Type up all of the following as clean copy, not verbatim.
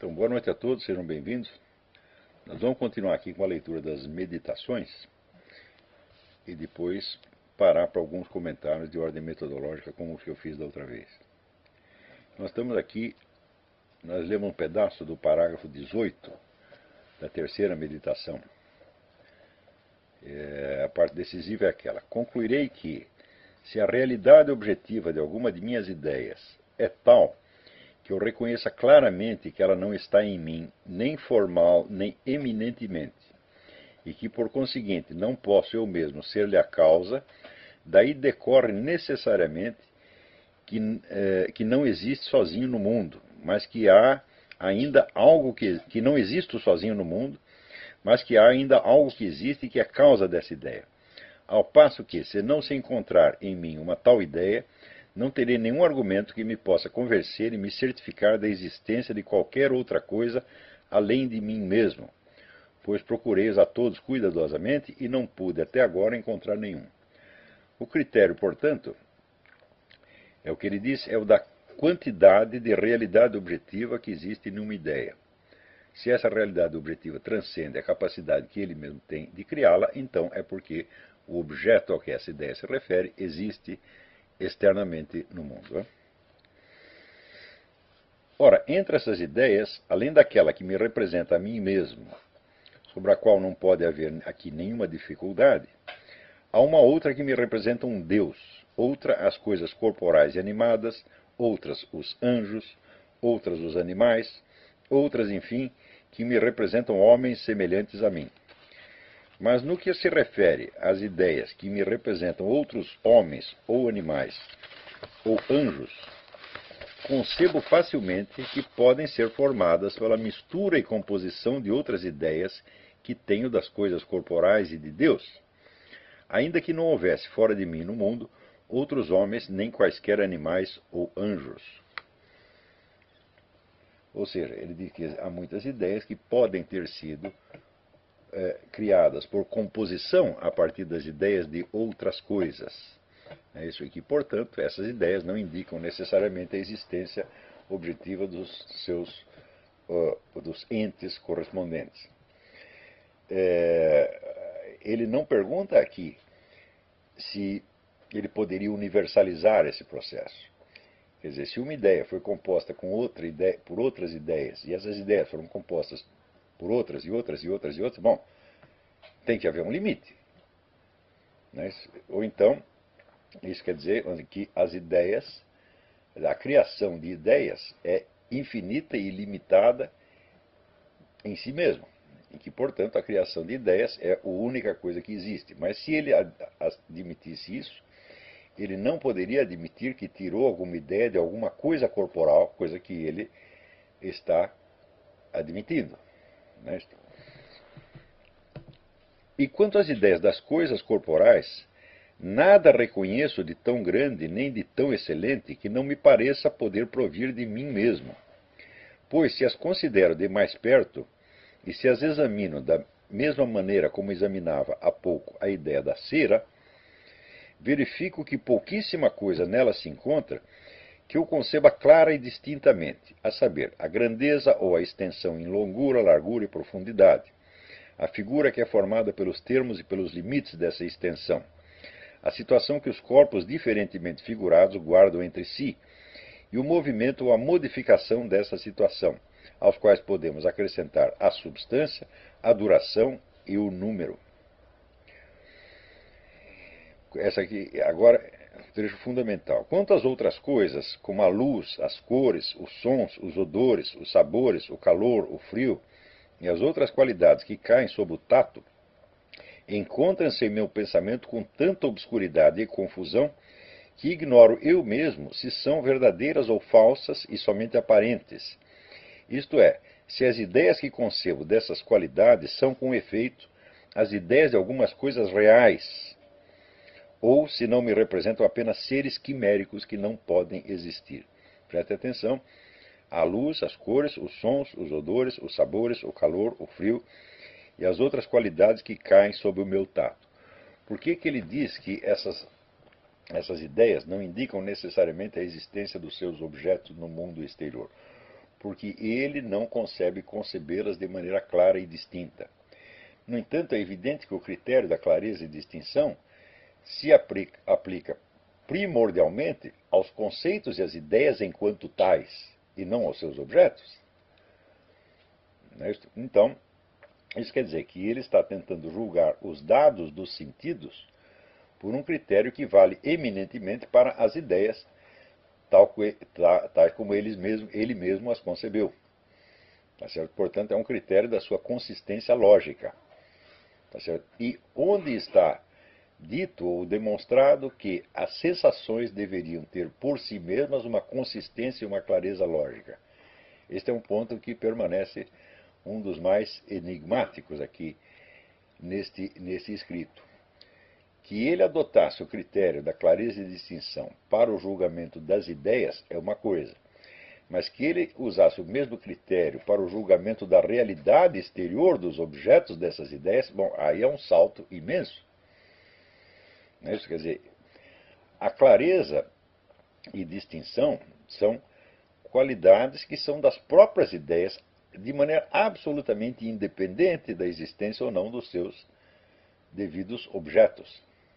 Então, boa noite a todos, sejam bem-vindos. Nós vamos continuar aqui com a leitura das meditações e depois parar para alguns comentários de ordem metodológica, como os que eu fiz da outra vez. Nós estamos aqui, nós lemos um pedaço do parágrafo 18 da terceira meditação. A parte decisiva é aquela: concluirei que, se a realidade objetiva de alguma de minhas ideias é tal que eu reconheça claramente que ela não está em mim, nem formal, nem eminentemente, e que, por conseguinte, não posso eu mesmo ser-lhe a causa, daí decorre necessariamente que não existe sozinho no mundo, mas que há ainda algo que não existe sozinho no mundo, mas que há ainda algo que existe e que é causa dessa ideia. Ao passo que, se não se encontrar em mim uma tal ideia, não terei nenhum argumento que me possa convencer e me certificar da existência de qualquer outra coisa além de mim mesmo, pois procurei-os a todos cuidadosamente e não pude até agora encontrar nenhum. O critério, portanto, é o que ele diz, é o da quantidade de realidade objetiva que existe numa ideia. Se essa realidade objetiva transcende a capacidade que ele mesmo tem de criá-la, então é porque o objeto ao que essa ideia se refere existe externamente no mundo. Ora, entre essas ideias, além daquela que me representa a mim mesmo, sobre a qual não pode haver aqui nenhuma dificuldade, há uma outra que me representa um Deus, outra as coisas corporais e animadas, outras os anjos, outras os animais, outras, enfim, que me representam homens semelhantes a mim. Mas no que se refere às ideias que me representam outros homens ou animais ou anjos, concebo facilmente que podem ser formadas pela mistura e composição de outras ideias que tenho das coisas corporais e de Deus, ainda que não houvesse fora de mim no mundo outros homens nem quaisquer animais ou anjos. Ou seja, ele diz que há muitas ideias que podem ter sido criadas por composição a partir das ideias de outras coisas. É isso aqui, portanto, essas ideias não indicam necessariamente a existência objetiva dos entes correspondentes. Ele não pergunta aqui se ele poderia universalizar esse processo. Quer dizer, se uma ideia foi composta por outras ideias, e essas ideias foram compostas por outras e outras e outras e outras, bom, tem que haver um limite. Né? Ou então, isso quer dizer que as ideias, a criação de ideias é infinita e ilimitada em si mesmo. E que, portanto, a criação de ideias é a única coisa que existe. Mas se ele admitisse isso, ele não poderia admitir que tirou alguma ideia de alguma coisa corporal, coisa que ele está admitindo. Né? E quanto às ideias das coisas corporais, nada reconheço de tão grande nem de tão excelente que não me pareça poder provir de mim mesmo. Pois, se as considero de mais perto, e se as examino da mesma maneira como examinava há pouco a ideia da cera, verifico que pouquíssima coisa nela se encontra que eu conceba clara e distintamente, a saber, a grandeza ou a extensão em longura, largura e profundidade, a figura que é formada pelos termos e pelos limites dessa extensão, a situação que os corpos diferentemente figurados guardam entre si, e o movimento ou a modificação dessa situação, aos quais podemos acrescentar a substância, a duração e o número. Essa aqui, agora, é um trecho fundamental. Quanto às outras coisas, como a luz, as cores, os sons, os odores, os sabores, o calor, o frio, e as outras qualidades que caem sob o tato, encontram-se em meu pensamento com tanta obscuridade e confusão que ignoro eu mesmo se são verdadeiras ou falsas e somente aparentes. Isto é, se as ideias que concebo dessas qualidades são, com efeito, as ideias de algumas coisas reais, ou se não me representam apenas seres quiméricos que não podem existir. Preste atenção. A luz, as cores, os sons, os odores, os sabores, o calor, o frio e as outras qualidades que caem sob o meu tato. Por que ele diz que essas ideias não indicam necessariamente a existência dos seus objetos no mundo exterior? porque ele não consegue concebê-las de maneira clara e distinta. No entanto, é evidente que o critério da clareza e distinção se aplica primordialmente aos conceitos e às ideias enquanto tais, e não aos seus objetos. Então, isso quer dizer que ele está tentando julgar os dados dos sentidos por um critério que vale eminentemente para as ideias, tais como ele mesmo as concebeu. Tá certo? Portanto, é um critério da sua consistência lógica. Tá certo? E onde está dito ou demonstrado que as sensações deveriam ter por si mesmas uma consistência e uma clareza lógica. Este é um ponto que permanece um dos mais enigmáticos aqui nesse escrito. Que ele adotasse o critério da clareza e distinção para o julgamento das ideias é uma coisa, mas que ele usasse o mesmo critério para o julgamento da realidade exterior dos objetos dessas ideias, bom, aí é um salto imenso. Isso quer dizer, a clareza e distinção são qualidades que são das próprias ideias de maneira absolutamente independente da existência ou não dos seus devidos objetos.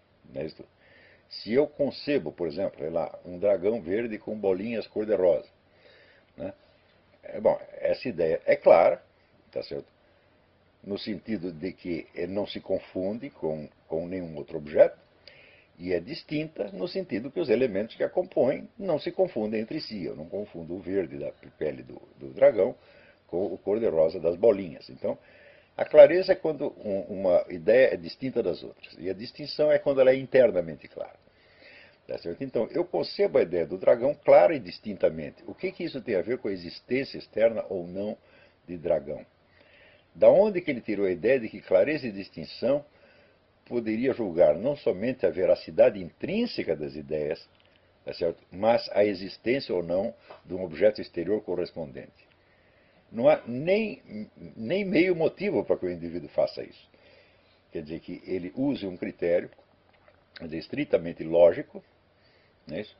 Se eu concebo, por exemplo, um dragão verde com bolinhas cor-de-rosa, né? Bom, essa ideia é clara, tá certo? No sentido de que ele não se confunde com nenhum outro objeto, e é distinta no sentido que os elementos que a compõem não se confundem entre si. Eu não confundo o verde da pele do dragão com o cor-de-rosa das bolinhas. Então, a clareza é quando uma ideia é distinta das outras. E a distinção é quando ela é internamente clara. Tá certo? Então, eu concebo a ideia do dragão clara e distintamente. O que isso tem a ver com a existência externa ou não de dragão? Da onde que ele tirou a ideia de que clareza e distinção poderia julgar não somente a veracidade intrínseca das ideias, tá certo? Mas a existência ou não de um objeto exterior correspondente? Não há nem meio motivo para que o indivíduo faça isso. Quer dizer, que ele use um critério estritamente lógico, não é isso?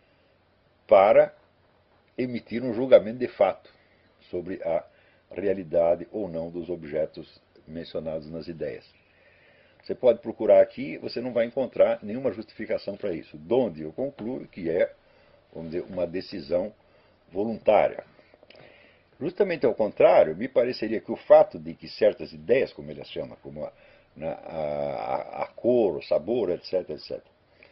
Para emitir um julgamento de fato sobre a realidade ou não dos objetos mencionados nas ideias. Você pode procurar aqui, você não vai encontrar nenhuma justificação para isso. Donde eu concluo que é, vamos dizer, uma decisão voluntária. Justamente ao contrário, me pareceria que o fato de que certas ideias, como ele as chama, como a cor, o sabor, etc., etc.,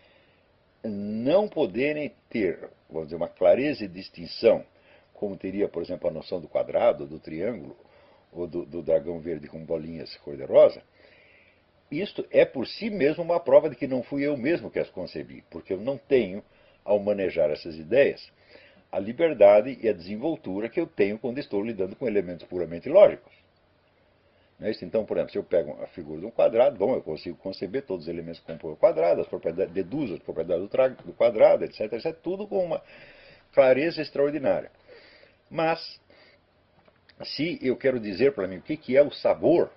não poderem ter, vamos dizer, uma clareza e distinção, como teria, por exemplo, a noção do quadrado, do triângulo, ou do dragão verde com bolinhas cor-de-rosa, isto é por si mesmo uma prova de que não fui eu mesmo que as concebi, porque eu não tenho, ao manejar essas ideias, a liberdade e a desenvoltura que eu tenho quando estou lidando com elementos puramente lógicos. Então, por exemplo, se eu pego a figura de um quadrado, bom, eu consigo conceber todos os elementos que compõem o quadrado, deduzo as propriedades do quadrado, etc., etc., tudo com uma clareza extraordinária. Mas, se eu quero dizer para mim o que é o sabor,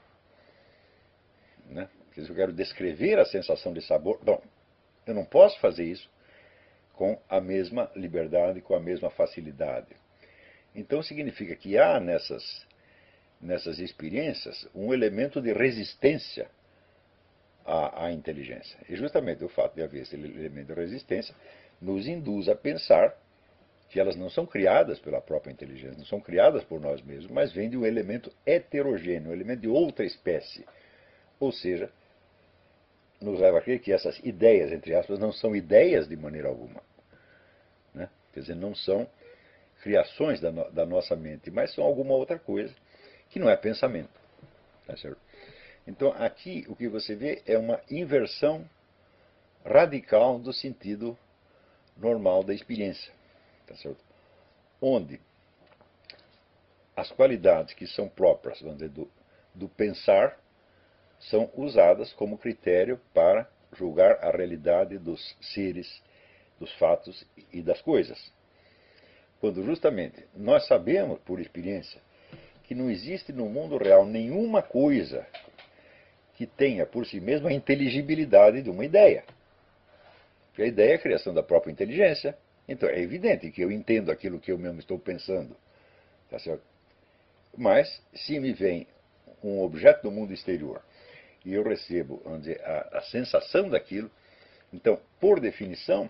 se eu quero descrever a sensação de sabor, bom, eu não posso fazer isso com a mesma liberdade, com a mesma facilidade. Então significa que há nessas experiências um elemento de resistência à inteligência. E justamente o fato de haver esse elemento de resistência nos induz a pensar que elas não são criadas pela própria inteligência, não são criadas por nós mesmos, mas vêm de um elemento heterogêneo, um elemento de outra espécie. Ou seja, nos leva a crer que essas ideias, entre aspas, não são ideias de maneira alguma. Quer dizer, não são criações da nossa mente, mas são alguma outra coisa que não é pensamento. Tá certo? Então, aqui o que você vê é uma inversão radical do sentido normal da experiência. Tá certo? Onde as qualidades que são próprias, vamos dizer, do pensar são usadas como critério para julgar a realidade dos seres, dos fatos e das coisas. Quando justamente nós sabemos, por experiência, que não existe no mundo real nenhuma coisa que tenha por si mesma a inteligibilidade de uma ideia. Porque a ideia é a criação da própria inteligência. Então é evidente que eu entendo aquilo que eu mesmo estou pensando. Tá certo? Mas, se me vem um objeto do mundo exterior e eu recebo, vamos dizer, a sensação daquilo, então, por definição,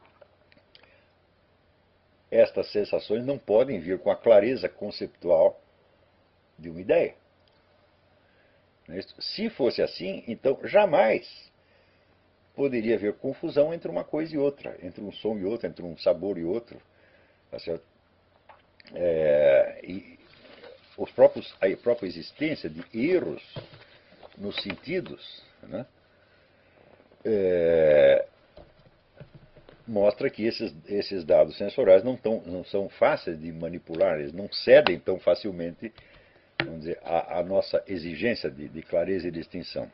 estas sensações não podem vir com a clareza conceptual de uma ideia. Se fosse assim, então jamais poderia haver confusão entre uma coisa e outra, entre um som e outro, entre um sabor e outro. Tá certo? E a própria existência de erros nos sentidos, né, mostra que esses dados sensoriais não são fáceis de manipular, eles não cedem tão facilmente, vamos dizer, à nossa exigência de clareza e distinção.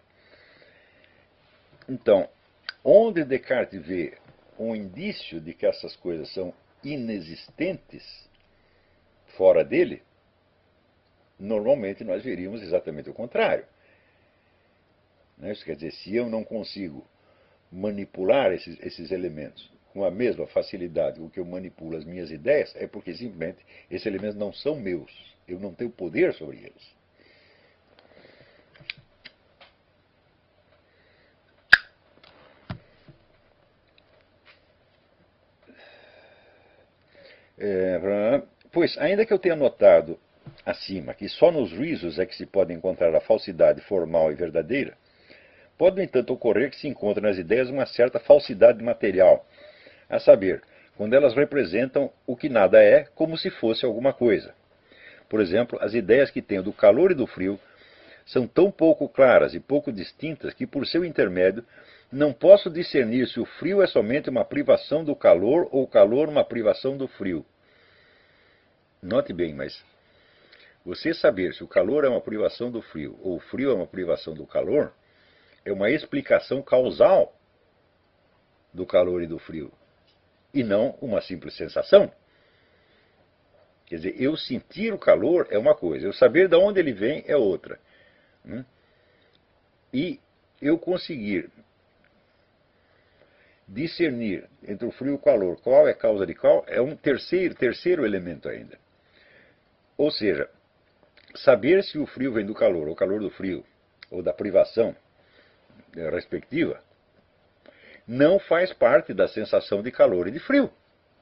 Então, onde Descartes vê um indício de que essas coisas são inexistentes fora dele, normalmente nós veríamos exatamente o contrário. Isso quer dizer, se eu não consigo manipular esses elementos com a mesma facilidade com que eu manipulo as minhas ideias, é porque simplesmente esses elementos não são meus. Eu não tenho poder sobre eles. Pois, ainda que eu tenha notado acima que só nos risos é que se pode encontrar a falsidade formal e verdadeira, pode, no entanto, ocorrer que se encontre nas ideias uma certa falsidade material, a saber, quando elas representam o que nada é como se fosse alguma coisa. Por exemplo, as ideias que tenho do calor e do frio são tão pouco claras e pouco distintas que, por seu intermédio, não posso discernir se o frio é somente uma privação do calor ou o calor uma privação do frio. Note bem, mas você saber se o calor é uma privação do frio ou o frio é uma privação do calor é uma explicação causal do calor e do frio, e não uma simples sensação. Quer dizer, eu sentir o calor é uma coisa, eu saber de onde ele vem é outra. E eu conseguir discernir entre o frio e o calor qual é a causa de qual é um terceiro elemento ainda. Ou seja, saber se o frio vem do calor, ou o calor do frio, ou da privação respectiva, não faz parte da sensação de calor e de frio.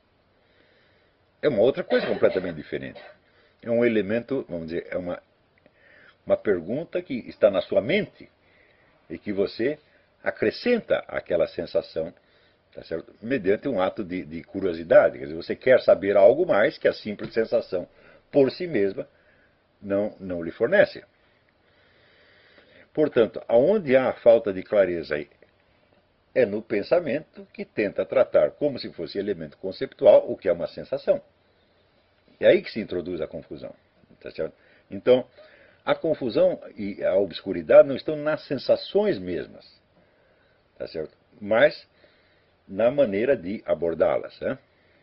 É uma outra coisa completamente diferente. É um elemento, vamos dizer, é uma pergunta que está na sua mente e que você acrescenta àquela sensação, tá certo? Mediante um ato de curiosidade. Quer dizer, você quer saber algo mais que a simples sensação por si mesma não lhe fornece. Portanto, aonde há falta de clareza é no pensamento que tenta tratar como se fosse elemento conceptual o que é uma sensação. É aí que se introduz a confusão. Tá certo? Então, a confusão e a obscuridade não estão nas sensações mesmas, tá certo? Mas na maneira de abordá-las. Né?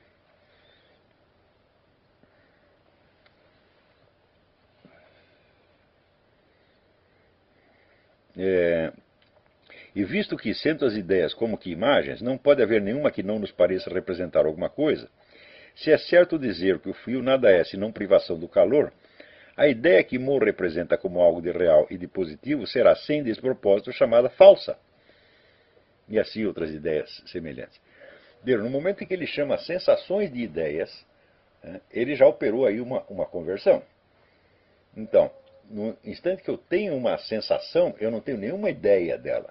E visto que, sendo as ideias como que imagens, não pode haver nenhuma que não nos pareça representar alguma coisa, se é certo dizer que o frio nada é senão privação do calor, a ideia que Moore representa como algo de real e de positivo será, sem despropósito, chamada falsa. E assim outras ideias semelhantes. No momento em que ele chama sensações de ideias, ele já operou aí uma conversão. Então, no instante que eu tenho uma sensação, eu não tenho nenhuma ideia dela.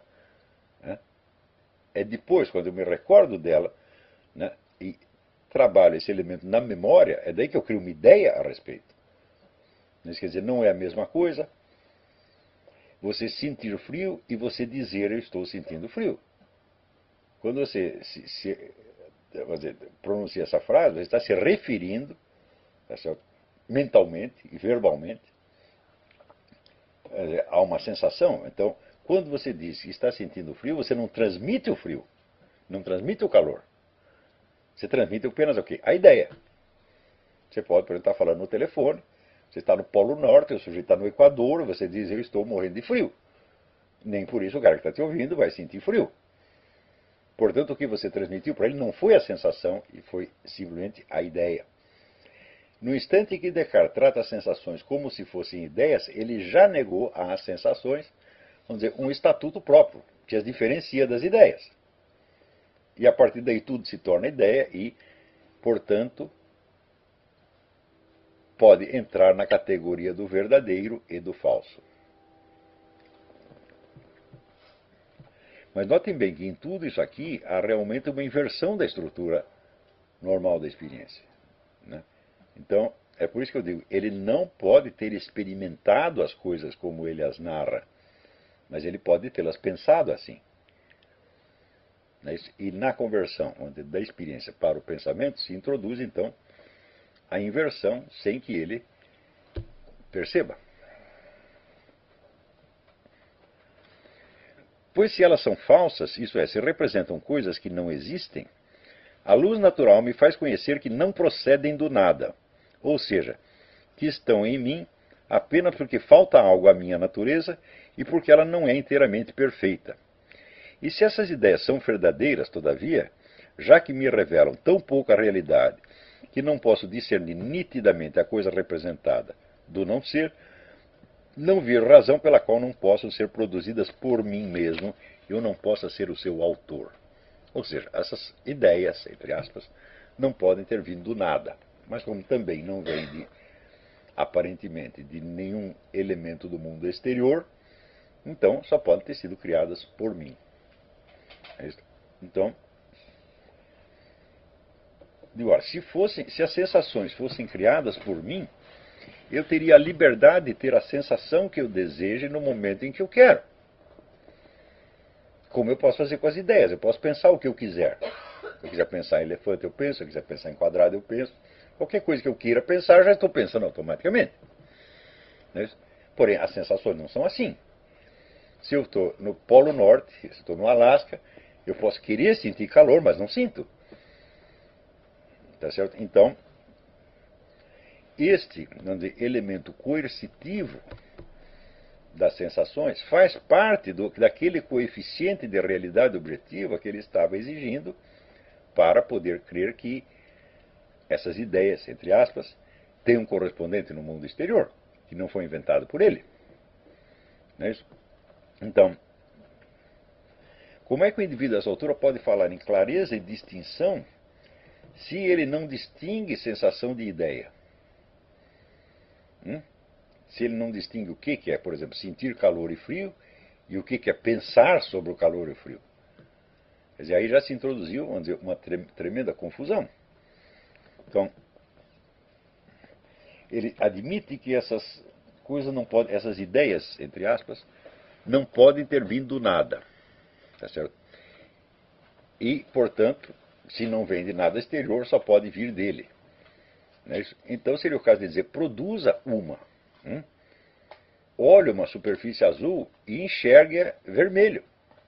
É depois, quando eu me recordo dela, e trabalho esse elemento na memória, é daí que eu crio uma ideia a respeito. Isso quer dizer, não é a mesma coisa você sentir frio e você dizer eu estou sentindo frio. Quando você pronuncia essa frase, você está se referindo, tá certo? Mentalmente e verbalmente a uma sensação. Então, quando você diz que está sentindo frio, você não transmite o frio, não transmite o calor. Você transmite apenas o quê? A ideia. Você pode, por exemplo, estar falando no telefone, você está no Polo Norte, o sujeito está no Equador, você diz, eu estou morrendo de frio. Nem por isso o cara que está te ouvindo vai sentir frio. Portanto, o que você transmitiu para ele não foi a sensação, e foi simplesmente a ideia. No instante em que Descartes trata as sensações como se fossem ideias, ele já negou às sensações, vamos dizer, um estatuto próprio, que as diferencia das ideias. E a partir daí tudo se torna ideia e, portanto, pode entrar na categoria do verdadeiro e do falso. Mas notem bem que em tudo isso aqui há realmente uma inversão da estrutura normal da experiência, né? Então, é por isso que eu digo, ele não pode ter experimentado as coisas como ele as narra, mas ele pode tê-las pensado assim. E na conversão da experiência para o pensamento se introduz, então, a inversão sem que ele perceba. Pois se elas são falsas, isso é, se representam coisas que não existem, a luz natural me faz conhecer que não procedem do nada, ou seja, que estão em mim apenas porque falta algo à minha natureza e porque ela não é inteiramente perfeita. E se essas ideias são verdadeiras, todavia, já que me revelam tão pouca realidade que não posso discernir nitidamente a coisa representada do não ser, não vejo razão pela qual não possam ser produzidas por mim mesmo e eu não possa ser o seu autor. Ou seja, essas ideias, entre aspas, não podem ter vindo do nada, mas como também não vêm aparentemente de nenhum elemento do mundo exterior, então só podem ter sido criadas por mim. Então, agora, se as sensações fossem criadas por mim, eu teria a liberdade de ter a sensação que eu desejo no momento em que eu quero. Como eu posso fazer com as ideias, eu posso pensar o que eu quiser. Se eu quiser pensar em elefante, eu penso. Se eu quiser pensar em quadrado, eu penso. Qualquer coisa que eu queira pensar, eu já estou pensando automaticamente. Porém, as sensações não são assim. Se eu estou no Polo Norte, se eu estou no Alasca, eu posso querer sentir calor, mas não sinto. Tá certo? Então, este elemento coercitivo das sensações faz parte daquele coeficiente de realidade objetiva que ele estava exigindo para poder crer que essas ideias, entre aspas, têm um correspondente no mundo exterior, que não foi inventado por ele. Não é isso? Então, como é que o indivíduo dessa altura pode falar em clareza e distinção se ele não distingue sensação de ideia? Se ele não distingue o que é, por exemplo, sentir calor e frio e o que é pensar sobre o calor e o frio. Quer dizer, aí já se introduziu, vamos dizer, uma tremenda confusão. Então, ele admite que essas coisas não podem, essas ideias, entre aspas, não podem ter vindo do nada. Tá certo? E, portanto, se não vem de nada exterior, só pode vir dele. Não é isso? Então seria o caso de dizer, produza uma. Olhe uma superfície azul e enxergue vermelho.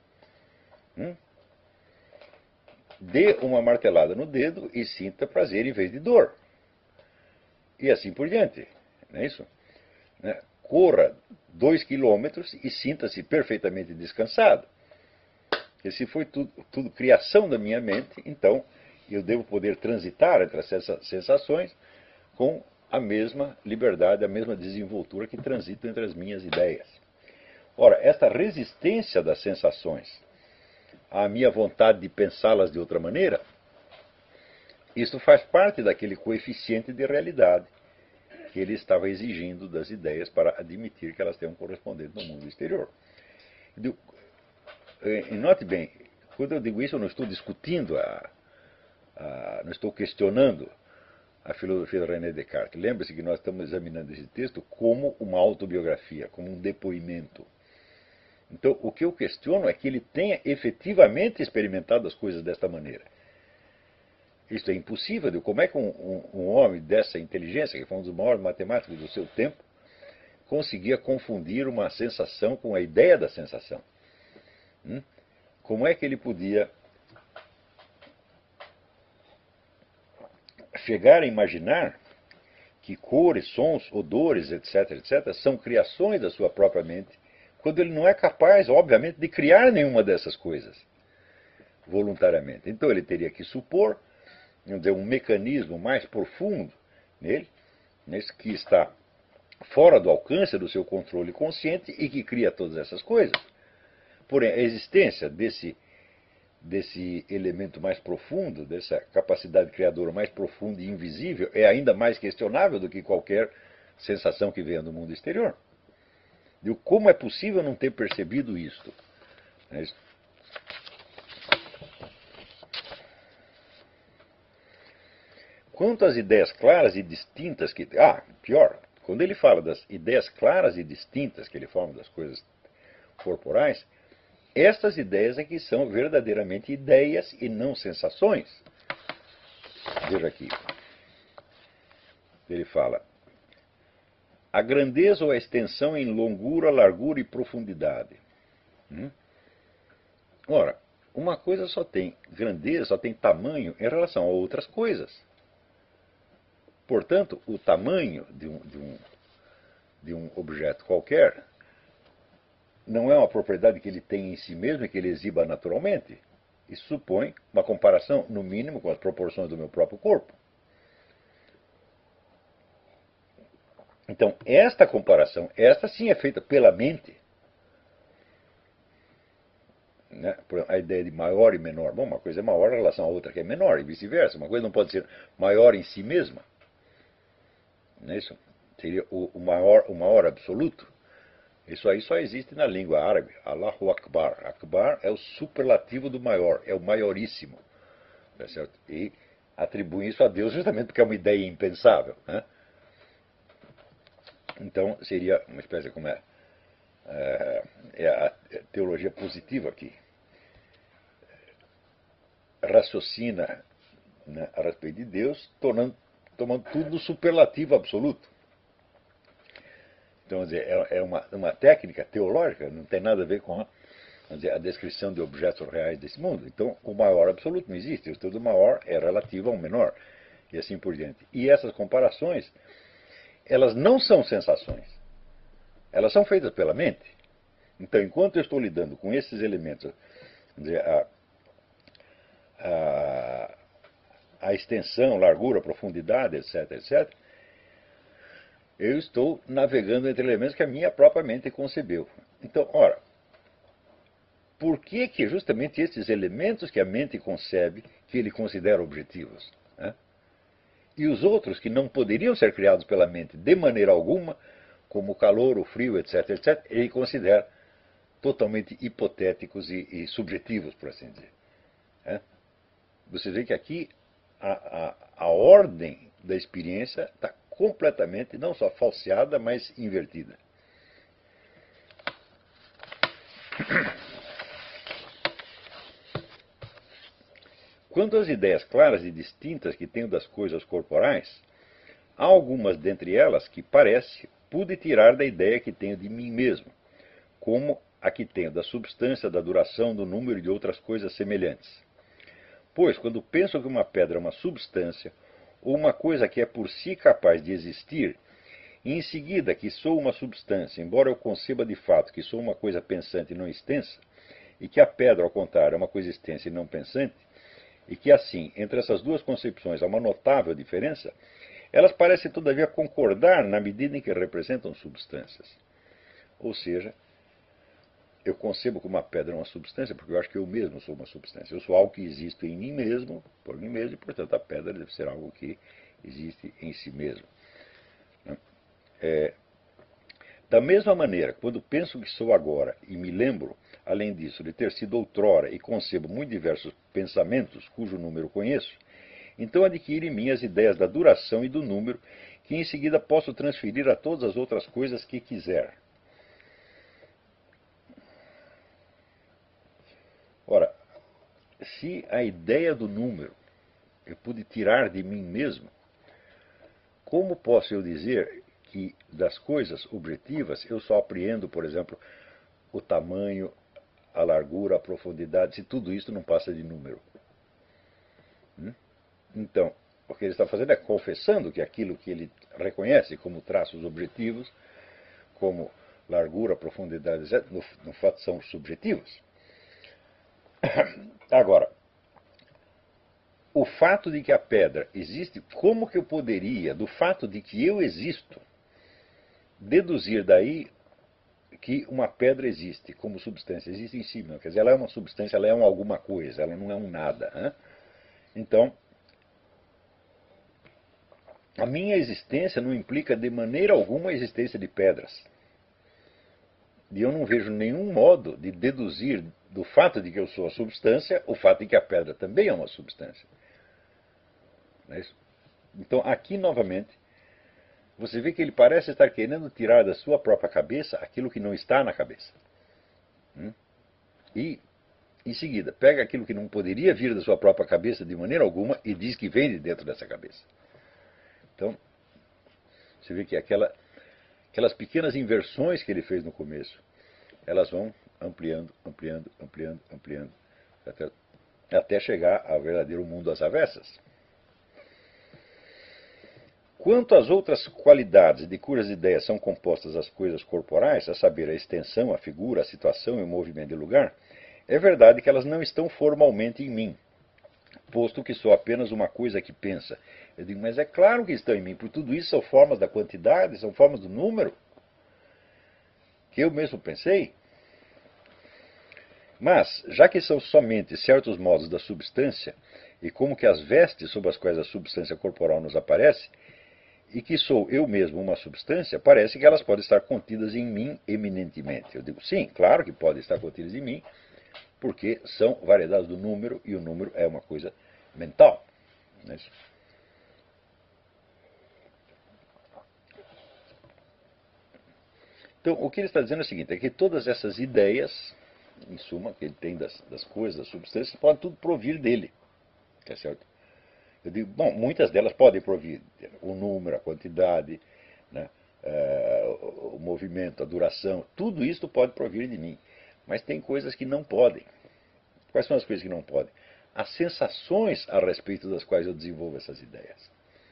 Dê uma martelada no dedo e sinta prazer em vez de dor. E assim por diante. Não é isso? Corra 2 quilômetros e sinta-se perfeitamente descansado. E se foi tudo criação da minha mente, então eu devo poder transitar entre essas sensações com a mesma liberdade, a mesma desenvoltura que transita entre as minhas ideias. Ora, esta resistência das sensações à minha vontade de pensá-las de outra maneira, isso faz parte daquele coeficiente de realidade que ele estava exigindo das ideias para admitir que elas têm um correspondente no mundo exterior. E note bem, quando eu digo isso, eu não estou discutindo, não estou questionando a filosofia de René Descartes. Lembre-se que nós estamos examinando esse texto como uma autobiografia, como um depoimento. Então, o que eu questiono é que ele tenha efetivamente experimentado as coisas desta maneira. Isto é impossível. Como é que um homem dessa inteligência, que foi um dos maiores matemáticos do seu tempo, conseguia confundir uma sensação com a ideia da sensação? Como é que ele podia chegar a imaginar que cores, sons, odores, etc., etc., são criações da sua própria mente, quando ele não é capaz, obviamente, de criar nenhuma dessas coisas voluntariamente? Então ele teria que supor, vamos dizer, um mecanismo mais profundo nele, né, que está fora do alcance do seu controle consciente e que cria todas essas coisas. Porém, a existência desse elemento mais profundo, dessa capacidade criadora mais profunda e invisível, é ainda mais questionável do que qualquer sensação que venha do mundo exterior. E como é possível não ter percebido isto? Quanto às ideias claras e distintas que... pior, quando ele fala das ideias claras e distintas que ele forma das coisas corporais, estas ideias é que são verdadeiramente ideias e não sensações. Veja aqui. Ele fala: a grandeza ou a extensão em longura, largura e profundidade. Ora, uma coisa só tem grandeza, só tem tamanho em relação a outras coisas. Portanto, o tamanho de um objeto qualquer não é uma propriedade que ele tem em si mesmo e que ele exiba naturalmente. Isso supõe uma comparação, no mínimo, com as proporções do meu próprio corpo. Então, esta comparação, esta sim é feita pela mente. Né? A ideia de maior e menor. Bom, uma coisa é maior em relação a outra que é menor, e vice-versa. Uma coisa não pode ser maior em si mesma. Não é isso? Seria o maior absoluto. Isso aí só existe na língua árabe. Allahu Akbar. Akbar é o superlativo do maior, é o maioríssimo. Tá certo? E atribuem isso a Deus justamente porque é uma ideia impensável. Né? Então seria uma espécie como é a teologia positiva aqui. Raciocina, né, a respeito de Deus, tomando tudo no superlativo absoluto. Então, dizer, é uma técnica teológica, não tem nada a ver com a descrição de objetos reais desse mundo. Então, o maior absoluto não existe, o todo maior é relativo ao menor, e assim por diante. E essas comparações, elas não são sensações, elas são feitas pela mente. Então, enquanto eu estou lidando com esses elementos, dizer, a extensão, largura, profundidade, etc., etc., eu estou navegando entre elementos que a minha própria mente concebeu. Então, ora, por que justamente esses elementos que a mente concebe, que ele considera objetivos? Né? E os outros que não poderiam ser criados pela mente de maneira alguma, como o calor, o frio, etc., etc., ele considera totalmente hipotéticos e subjetivos, por assim dizer. Né? Você vê que aqui a ordem da experiência está completamente, não só falseada, mas invertida. Quanto às ideias claras e distintas que tenho das coisas corporais, há algumas dentre elas que, parece, pude tirar da ideia que tenho de mim mesmo, como a que tenho da substância, da duração, do número e de outras coisas semelhantes. Pois, quando penso que uma pedra é uma substância, ou uma coisa que é por si capaz de existir, e em seguida que sou uma substância, embora eu conceba de fato que sou uma coisa pensante e não extensa, e que a pedra, ao contrário, é uma coisa extensa e não pensante, e que assim, entre essas duas concepções há uma notável diferença, elas parecem todavia concordar na medida em que representam substâncias. Ou seja, eu concebo que uma pedra é uma substância porque eu acho que eu mesmo sou uma substância. Eu sou algo que existe em mim mesmo, por mim mesmo, e portanto a pedra deve ser algo que existe em si mesmo. Da mesma maneira, quando penso que sou agora e me lembro, além disso, de ter sido outrora e concebo muito diversos pensamentos, cujo número conheço, então adquiro em mim as ideias da duração e do número, que em seguida posso transferir a todas as outras coisas que quiser. Ora, se a ideia do número eu pude tirar de mim mesmo, como posso eu dizer que das coisas objetivas eu só apreendo, por exemplo, o tamanho, a largura, a profundidade, se tudo isso não passa de número? Então, o que ele está fazendo é confessando que aquilo que ele reconhece como traços objetivos, como largura, profundidade, etc., no fato são subjetivos. Agora, o fato de que a pedra existe, como que eu poderia, do fato de que eu existo, deduzir daí que uma pedra existe como substância, existe em si mesmo. Quer dizer, ela é uma substância, ela é alguma coisa, ela não é um nada. Né? Então, a minha existência não implica de maneira alguma a existência de pedras. E eu não vejo nenhum modo de deduzir do fato de que eu sou a substância, o fato de que a pedra também é uma substância. Não é isso? Então, aqui novamente, você vê que ele parece estar querendo tirar da sua própria cabeça aquilo que não está na cabeça. E, em seguida, pega aquilo que não poderia vir da sua própria cabeça de maneira alguma e diz que vem de dentro dessa cabeça. Então, você vê que aquelas pequenas inversões que ele fez no começo, elas vão ampliando, ampliando, ampliando, ampliando, até chegar ao verdadeiro mundo às avessas. Quanto às outras qualidades de cujas ideias são compostas as coisas corporais, a saber, a extensão, a figura, a situação e o movimento de lugar, é verdade que elas não estão formalmente em mim, posto que sou apenas uma coisa que pensa. Eu digo, mas é claro que estão em mim, porque tudo isso são formas da quantidade, são formas do número, que eu mesmo pensei. Mas, já que são somente certos modos da substância, e como que as vestes sob as quais a substância corporal nos aparece, e que sou eu mesmo uma substância, parece que elas podem estar contidas em mim eminentemente. Eu digo, sim, claro que podem estar contidas em mim, porque são variedades do número, e o número é uma coisa mental. Não é isso? Então, o que ele está dizendo é o seguinte, é que todas essas ideias, em suma, que ele tem das coisas, das substâncias, podem tudo provir dele. Tá certo? Eu digo, bom, muitas delas podem provir o número, a quantidade, né, o movimento, a duração, tudo isso pode provir de mim. Mas tem coisas que não podem. Quais são as coisas que não podem? As sensações a respeito das quais eu desenvolvo essas ideias.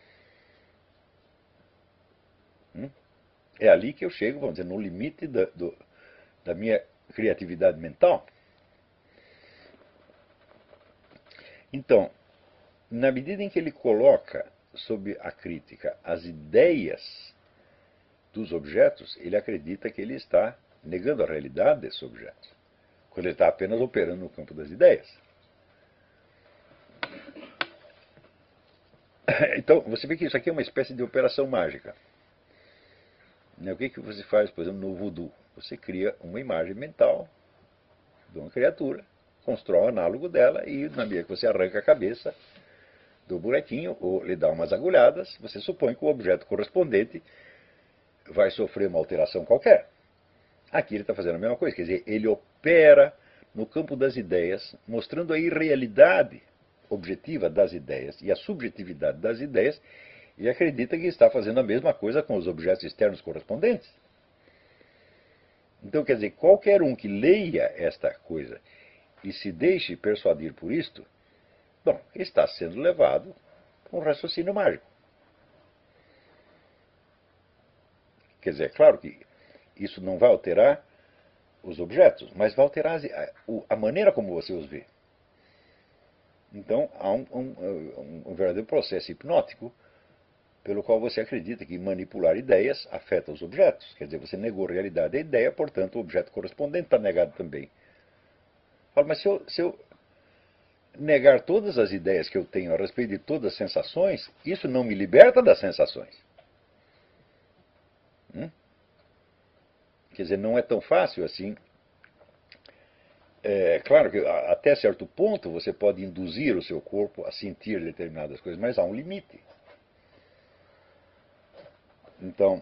É ali que eu chego, vamos dizer, no limite da minha criatividade mental. Então, na medida em que ele coloca sob a crítica as ideias dos objetos, ele acredita que ele está negando a realidade desses objetos, quando ele está apenas operando no campo das ideias. Então, você vê que isso aqui é uma espécie de operação mágica. O que você faz, por exemplo, no voodoo? Você cria uma imagem mental de uma criatura, constrói um análogo dela e, na medida que você arranca a cabeça do bonequinho ou lhe dá umas agulhadas, você supõe que o objeto correspondente vai sofrer uma alteração qualquer. Aqui ele está fazendo a mesma coisa, quer dizer, ele opera no campo das ideias, mostrando a irrealidade objetiva das ideias e a subjetividade das ideias, e acredita que está fazendo a mesma coisa com os objetos externos correspondentes. Então, quer dizer, qualquer um que leia esta coisa e se deixe persuadir por isto, bom, está sendo levado a um raciocínio mágico. Quer dizer, é claro que isso não vai alterar os objetos, mas vai alterar a maneira como você os vê. Então, há um verdadeiro processo hipnótico pelo qual você acredita que manipular ideias afeta os objetos. Quer dizer, você negou a realidade da ideia, portanto, o objeto correspondente está negado também. Fala, mas se eu negar todas as ideias que eu tenho a respeito de todas as sensações, isso não me liberta das sensações. Quer dizer, não é tão fácil assim. É claro que até certo ponto você pode induzir o seu corpo a sentir determinadas coisas, mas há um limite. Então,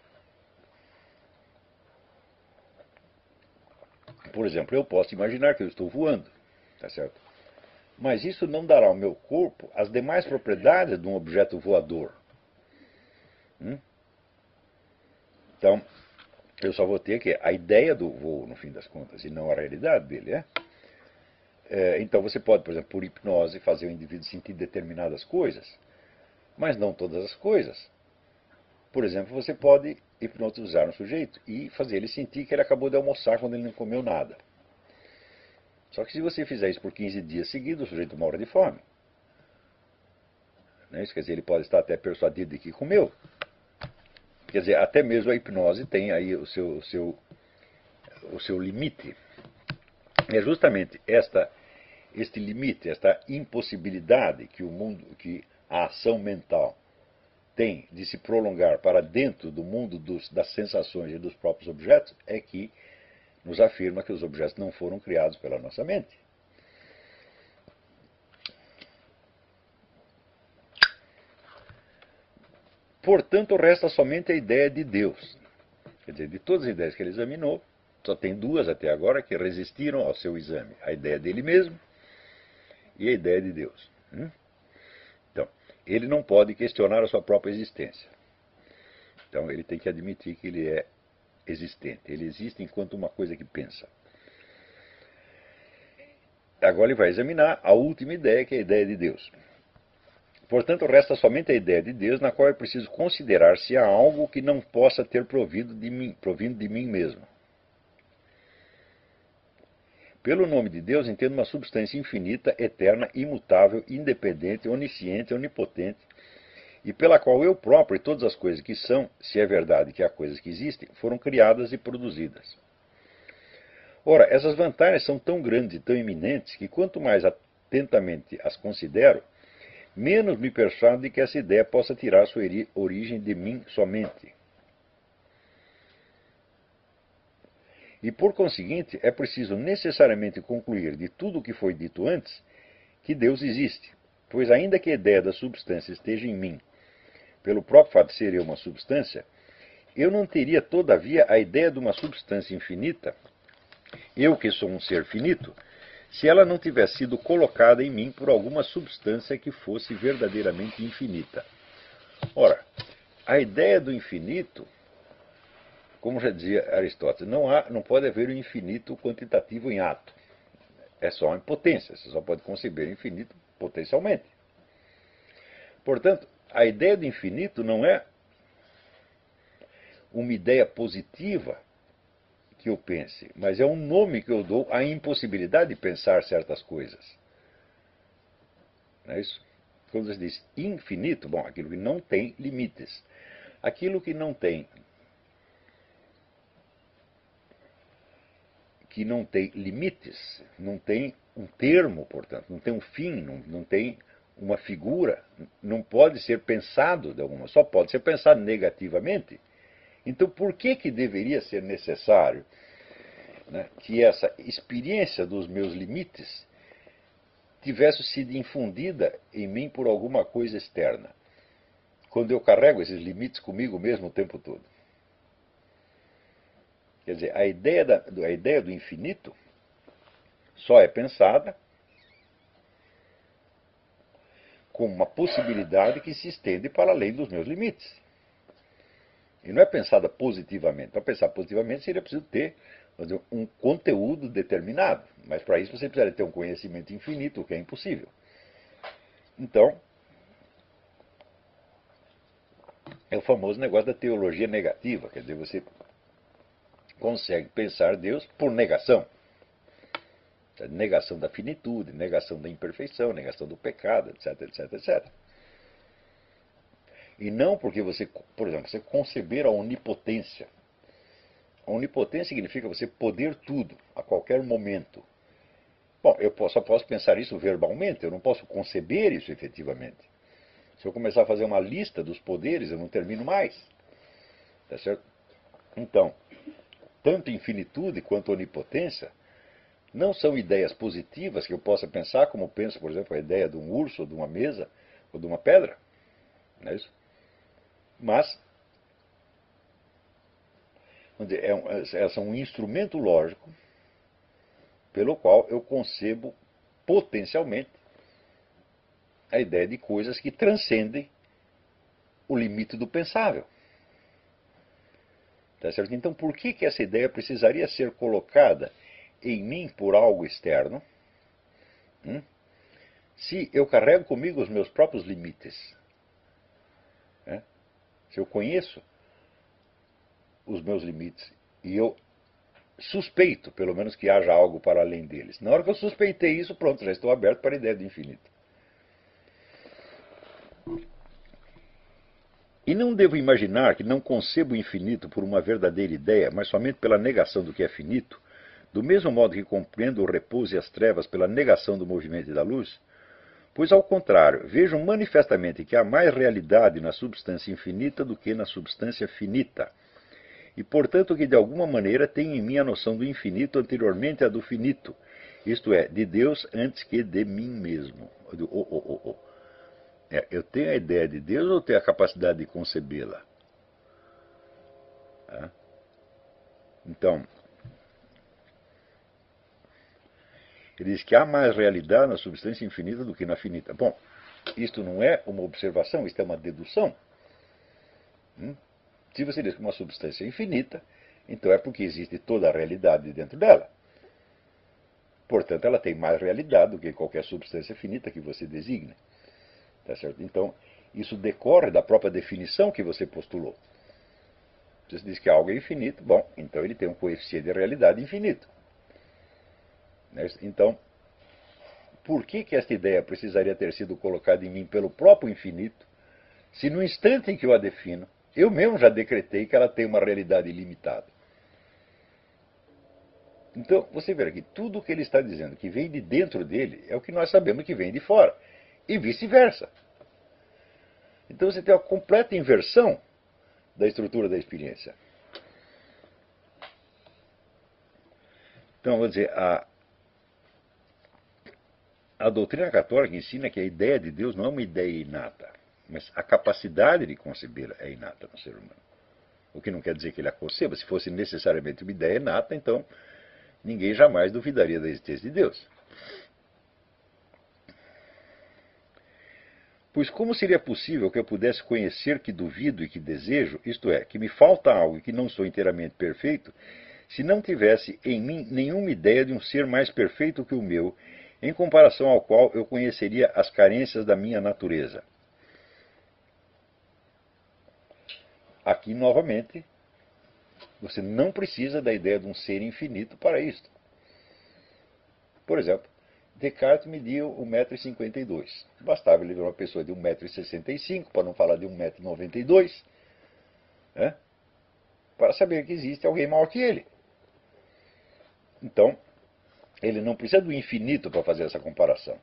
por exemplo, eu posso imaginar que eu estou voando, tá certo? Mas isso não dará ao meu corpo as demais propriedades de um objeto voador. Então, eu só vou ter que a ideia do voo, no fim das contas, e não a realidade dele, então você pode, por exemplo, por hipnose, fazer o indivíduo sentir determinadas coisas, mas não todas as coisas. Por exemplo, você pode hipnotizar um sujeito e fazer ele sentir que ele acabou de almoçar quando ele não comeu nada. Só que se você fizer isso por 15 dias seguidos, o sujeito morre de fome. Né? Isso quer dizer, ele pode estar até persuadido de que comeu. Quer dizer, até mesmo a hipnose tem aí o seu limite. É justamente este limite, esta impossibilidade que que a ação mental tem de se prolongar para dentro do mundo das sensações e dos próprios objetos, é que nos afirma que os objetos não foram criados pela nossa mente. Portanto, resta somente a ideia de Deus. Quer dizer, de todas as ideias que ele examinou, só tem duas até agora que resistiram ao seu exame. A ideia dele mesmo e a ideia de Deus. Então, ele não pode questionar a sua própria existência. Então, ele tem que admitir que ele é existente. Ele existe enquanto uma coisa que pensa. Agora ele vai examinar a última ideia, que é a ideia de Deus. Portanto, resta somente a ideia de Deus, na qual é preciso considerar se há algo que não possa ter provindo de mim mesmo. Pelo nome de Deus, entendo uma substância infinita, eterna, imutável, independente, onisciente, onipotente, e pela qual eu próprio e todas as coisas que são, se é verdade que há coisas que existem, foram criadas e produzidas. Ora, essas vantagens são tão grandes e tão eminentes que quanto mais atentamente as considero, menos me persuado de que essa ideia possa tirar sua origem de mim somente. E por conseguinte, é preciso necessariamente concluir de tudo o que foi dito antes que Deus existe, pois ainda que a ideia da substância esteja em mim, pelo próprio fato de ser eu uma substância, eu não teria todavia a ideia de uma substância infinita, eu que sou um ser finito, se ela não tivesse sido colocada em mim por alguma substância que fosse verdadeiramente infinita. Ora, a ideia do infinito, como já dizia Aristóteles, não pode haver o infinito quantitativo em ato. É só em potência, você só pode conceber o infinito potencialmente. Portanto, a ideia do infinito não é uma ideia positiva que eu pense, mas é um nome que eu dou à impossibilidade de pensar certas coisas. Não é isso? Quando você diz infinito, bom, aquilo que não tem limites. Aquilo que não tem limites, não tem um termo, portanto, não tem um fim, não tem uma figura, não pode ser pensado de alguma, só pode ser pensado negativamente. Então, por que deveria ser necessário, né, que essa experiência dos meus limites tivesse sido infundida em mim por alguma coisa externa, quando eu carrego esses limites comigo mesmo o tempo todo? Quer dizer, a ideia do infinito só é pensada como uma possibilidade que se estende para além dos meus limites. E não é pensada positivamente. Para pensar positivamente seria preciso ter um conteúdo determinado. Mas para isso você precisaria ter um conhecimento infinito, o que é impossível. Então, é o famoso negócio da teologia negativa. Quer dizer, você consegue pensar Deus por negação. Negação da finitude, negação da imperfeição, negação do pecado, etc, etc, etc. E não porque você, por exemplo, você conceber a onipotência. A onipotência significa você poder tudo, a qualquer momento. Bom, eu só posso pensar isso verbalmente, eu não posso conceber isso efetivamente. Se eu começar a fazer uma lista dos poderes, eu não termino mais. Tá certo? Então, tanto infinitude quanto onipotência não são ideias positivas que eu possa pensar, como penso, por exemplo, a ideia de um urso, ou de uma mesa, ou de uma pedra. Não é isso? Mas elas são um instrumento lógico pelo qual eu concebo potencialmente a ideia de coisas que transcendem o limite do pensável. Tá certo? Então, por que essa ideia precisaria ser colocada em mim por algo externo, se eu carrego comigo os meus próprios limites? Né? Se eu conheço os meus limites e eu suspeito, pelo menos, que haja algo para além deles. Na hora que eu suspeitei isso, pronto, já estou aberto para a ideia do infinito. E não devo imaginar que não concebo o infinito por uma verdadeira ideia, mas somente pela negação do que é finito, do mesmo modo que compreendo o repouso e as trevas pela negação do movimento e da luz? Pois, ao contrário, vejo manifestamente que há mais realidade na substância infinita do que na substância finita, e, portanto, que de alguma maneira tenho em mim a noção do infinito anteriormente à do finito, isto é, de Deus antes que de mim mesmo. Eu tenho a ideia de Deus ou tenho a capacidade de concebê-la? Então, ele diz que há mais realidade na substância infinita do que na finita. Bom, isto não é uma observação, isto é uma dedução. Se você diz que uma substância é infinita, então é porque existe toda a realidade dentro dela. Portanto, ela tem mais realidade do que qualquer substância finita que você designe. Tá certo? Então, isso decorre da própria definição que você postulou. Você diz que algo é infinito, bom, então ele tem um coeficiente de realidade infinito. Então, por que esta ideia precisaria ter sido colocada em mim pelo próprio infinito, se no instante em que eu a defino, eu mesmo já decretei que ela tem uma realidade ilimitada? Então, você verá que tudo o que ele está dizendo que vem de dentro dele é o que nós sabemos que vem de fora. E vice-versa. Então você tem uma completa inversão da estrutura da experiência. Então, vou dizer, a doutrina católica ensina que a ideia de Deus não é uma ideia inata, mas a capacidade de concebê-la é inata no ser humano. O que não quer dizer que ele a conceba. Se fosse necessariamente uma ideia inata, então ninguém jamais duvidaria da existência de Deus. Pois como seria possível que eu pudesse conhecer que duvido e que desejo, isto é, que me falta algo e que não sou inteiramente perfeito, se não tivesse em mim nenhuma ideia de um ser mais perfeito que o meu, em comparação ao qual eu conheceria as carências da minha natureza? Aqui, novamente, você não precisa da ideia de um ser infinito para isto. Por exemplo, Descartes mediu 1,52 m. Bastava ele ver uma pessoa de 1,65 m, para não falar de 1,92 m, para saber que existe alguém maior que ele. Então, ele não precisa do infinito para fazer essa comparação.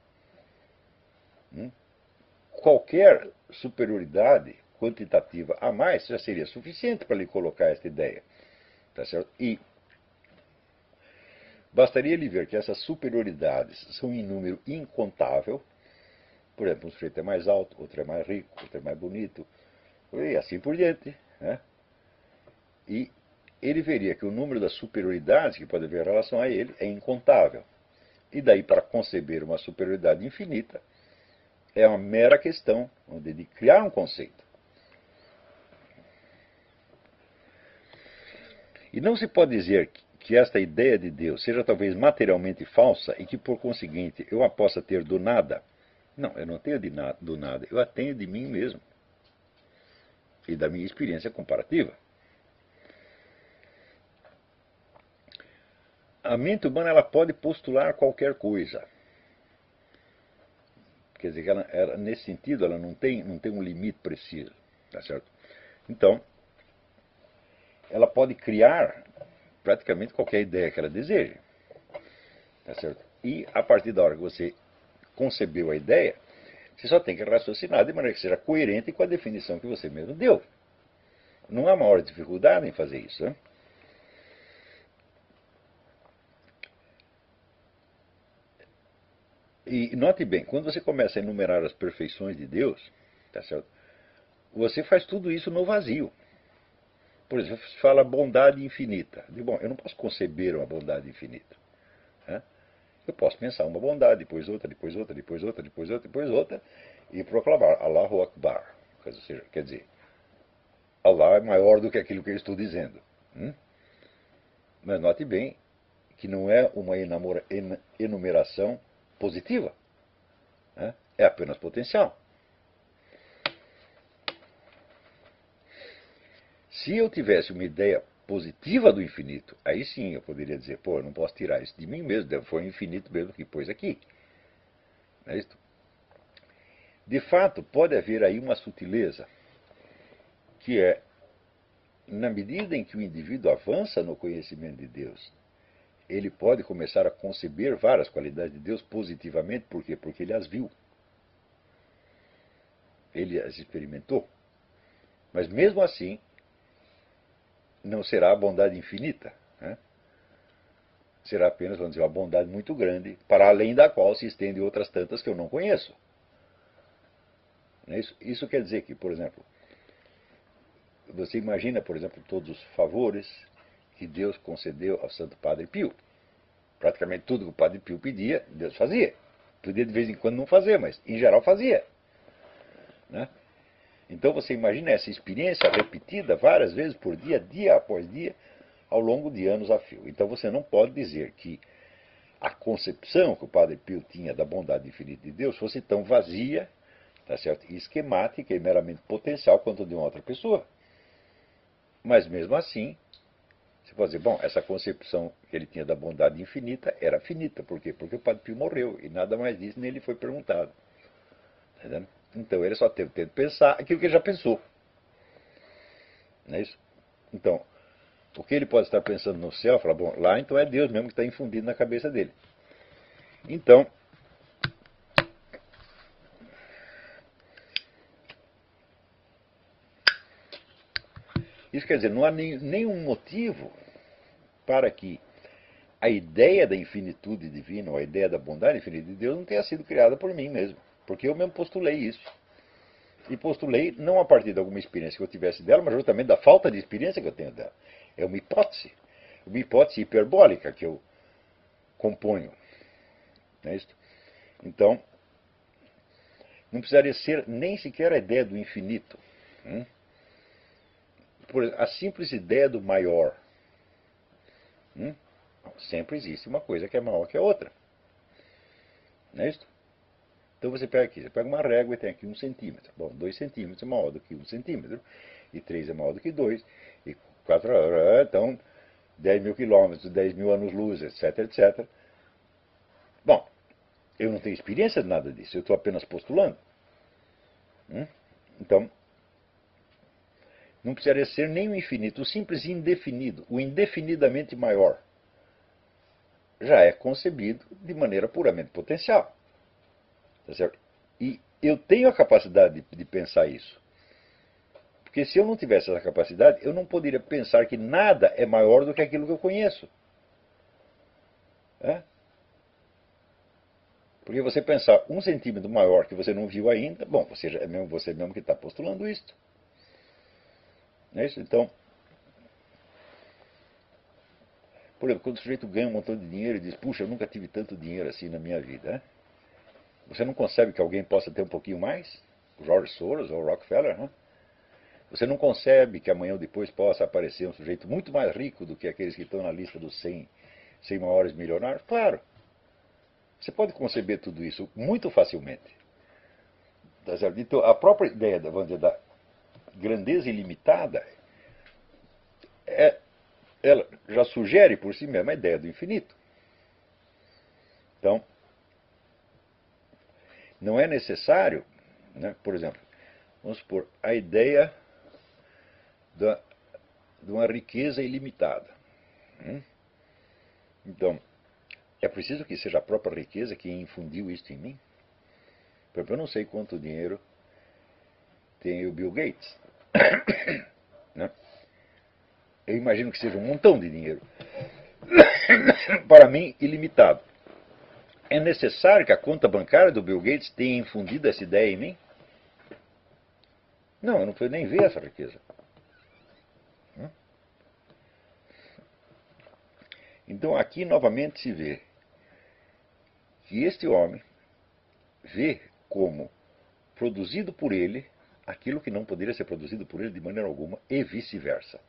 Qualquer superioridade quantitativa a mais já seria suficiente para lhe colocar esta ideia. Tá certo? E bastaria ele ver que essas superioridades são em número incontável. Por exemplo, um sujeito é mais alto, outro é mais rico, outro é mais bonito, e assim por diante. E ele veria que o número das superioridades que pode haver em relação a ele é incontável. E daí, para conceber uma superioridade infinita, é uma mera questão de criar um conceito. E não se pode dizer que esta ideia de Deus seja talvez materialmente falsa e que, por conseguinte, eu a possa ter do nada. Não, eu não tenho do nada, eu a tenho de mim mesmo e da minha experiência comparativa. A mente humana ela pode postular qualquer coisa. Quer dizer que ela, nesse sentido, ela não tem um limite preciso. Tá certo? Então, ela pode criar praticamente qualquer ideia que ela deseje. Tá certo? E, a partir da hora que você concebeu a ideia, você só tem que raciocinar de maneira que seja coerente com a definição que você mesmo deu. Não há maior dificuldade em fazer isso. Né? E note bem, quando você começa a enumerar as perfeições de Deus, tá certo? Você faz tudo isso no vazio. Por exemplo, você fala bondade infinita. Bom, eu não posso conceber uma bondade infinita. Né? Eu posso pensar uma bondade, depois outra, depois outra, depois outra, depois outra, depois outra, e proclamar Allahu Akbar. Quer dizer, Allah é maior do que aquilo que eu estou dizendo. Mas note bem que não é uma enumeração positiva. É apenas potencial. Se eu tivesse uma ideia positiva do infinito, aí sim eu poderia dizer, pô, eu não posso tirar isso de mim mesmo, foi o infinito mesmo que pôs aqui. Não é isso? De fato, pode haver aí uma sutileza que é, na medida em que o indivíduo avança no conhecimento de Deus, ele pode começar a conceber várias qualidades de Deus positivamente. Por quê? Porque ele as viu. Ele as experimentou. Mas mesmo assim, não será a bondade infinita, né? Será apenas, vamos dizer, uma bondade muito grande, para além da qual se estendem outras tantas que eu não conheço. Isso quer dizer que, por exemplo, você imagina, por exemplo, todos os favores que Deus concedeu ao Santo Padre Pio. Praticamente tudo que o Padre Pio pedia, Deus fazia. Podia de vez em quando não fazer, mas em geral fazia, né? Então você imagina essa experiência repetida várias vezes por dia, dia após dia, ao longo de anos a fio. Então você não pode dizer que a concepção que o Padre Pio tinha da bondade infinita de Deus fosse tão vazia, tá certo? E esquemática e meramente potencial quanto de uma outra pessoa. Mas mesmo assim, você pode dizer, bom, essa concepção que ele tinha da bondade infinita era finita. Por quê? Porque o Padre Pio morreu e nada mais disso nem lhe foi perguntado. Tá entendendo? Então ele só teve tempo de pensar aquilo que ele já pensou. Não é isso? Então, o que ele pode estar pensando no céu, falar, bom, lá então é Deus mesmo que está infundido na cabeça dele. Então, isso quer dizer, não há nenhum motivo para que a ideia da infinitude divina, ou a ideia da bondade infinita de Deus, não tenha sido criada por mim mesmo. Porque eu mesmo postulei isso. E postulei não a partir de alguma experiência que eu tivesse dela, mas justamente da falta de experiência que eu tenho dela. É uma hipótese hiperbólica que eu componho. Não é isso? Então, não precisaria ser nem sequer a ideia do infinito. A simples ideia do maior. Sempre existe uma coisa que é maior que a outra. Não é isso? Então você pega aqui, você pega uma régua e tem aqui 1 centímetro. Bom, 2 centímetros é maior do que 1 centímetro, e 3 é maior do que 2, e 4, então 10 mil quilômetros, 10 mil anos-luz, etc, etc. Bom, eu não tenho experiência de nada disso, eu estou apenas postulando. Então, não precisaria ser nem o infinito, o simples indefinido, o indefinidamente maior, já é concebido de maneira puramente potencial. Tá certo? E eu tenho a capacidade de pensar isso. Porque se eu não tivesse essa capacidade, eu não poderia pensar que nada é maior do que aquilo que eu conheço. É? Porque você pensar 1 centímetro maior que você não viu ainda, bom, é você mesmo que está postulando isto. Não é isso? Então, por exemplo, quando o sujeito ganha um montão de dinheiro e diz, puxa, eu nunca tive tanto dinheiro assim na minha vida. É? Você não concebe que alguém possa ter um pouquinho mais? O George Soros ou o Rockefeller, né? Você não concebe que amanhã ou depois possa aparecer um sujeito muito mais rico do que aqueles que estão na lista dos 100 maiores milionários? Claro. Você pode conceber tudo isso muito facilmente. Então, a própria ideia vamos dizer, da grandeza ilimitada, ela já sugere por si mesma a ideia do infinito. Então, não é necessário, né, por exemplo, vamos supor, a ideia de uma riqueza ilimitada. Então, é preciso que seja a própria riqueza quem infundiu isso em mim? Por exemplo, eu não sei quanto dinheiro tem o Bill Gates. Né? Eu imagino que seja um montão de dinheiro. Para mim, ilimitado. É necessário que a conta bancária do Bill Gates tenha infundido essa ideia em mim? Não, eu não preciso nem ver essa riqueza. Então aqui novamente se vê que este homem vê como produzido por ele aquilo que não poderia ser produzido por ele de maneira alguma, e vice-versa.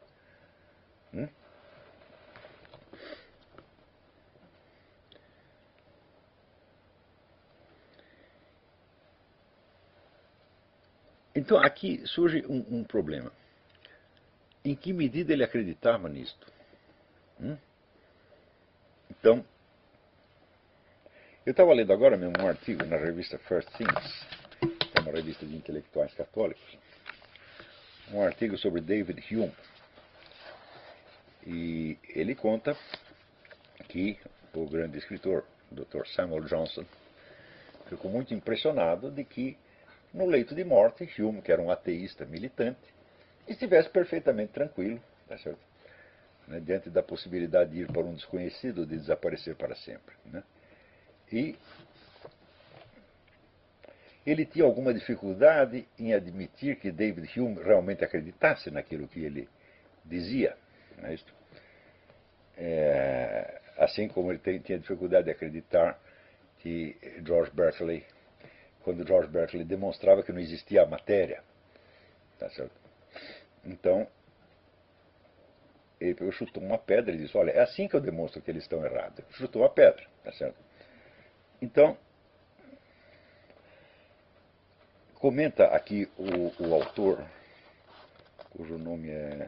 Então aqui surge um problema. Em que medida ele acreditava nisto? Então, eu estava lendo agora mesmo um artigo na revista First Things, que é uma revista de intelectuais católicos, um artigo sobre David Hume. E ele conta que o grande escritor, Dr. Samuel Johnson, ficou muito impressionado de que, no leito de morte, Hume, que era um ateísta militante, estivesse perfeitamente tranquilo, tá certo? Né, diante da possibilidade de ir para um desconhecido, de desaparecer para sempre. Né? E ele tinha alguma dificuldade em admitir que David Hume realmente acreditasse naquilo que ele dizia. Não é isto? Assim como ele tinha dificuldade de acreditar que George Berkeley, quando George Berkeley demonstrava que não existia a matéria. Tá certo? Então, ele chutou uma pedra e disse, olha, é assim que eu demonstro que eles estão errados. Ele chutou uma pedra, tá certo? Então, comenta aqui o autor, cujo nome é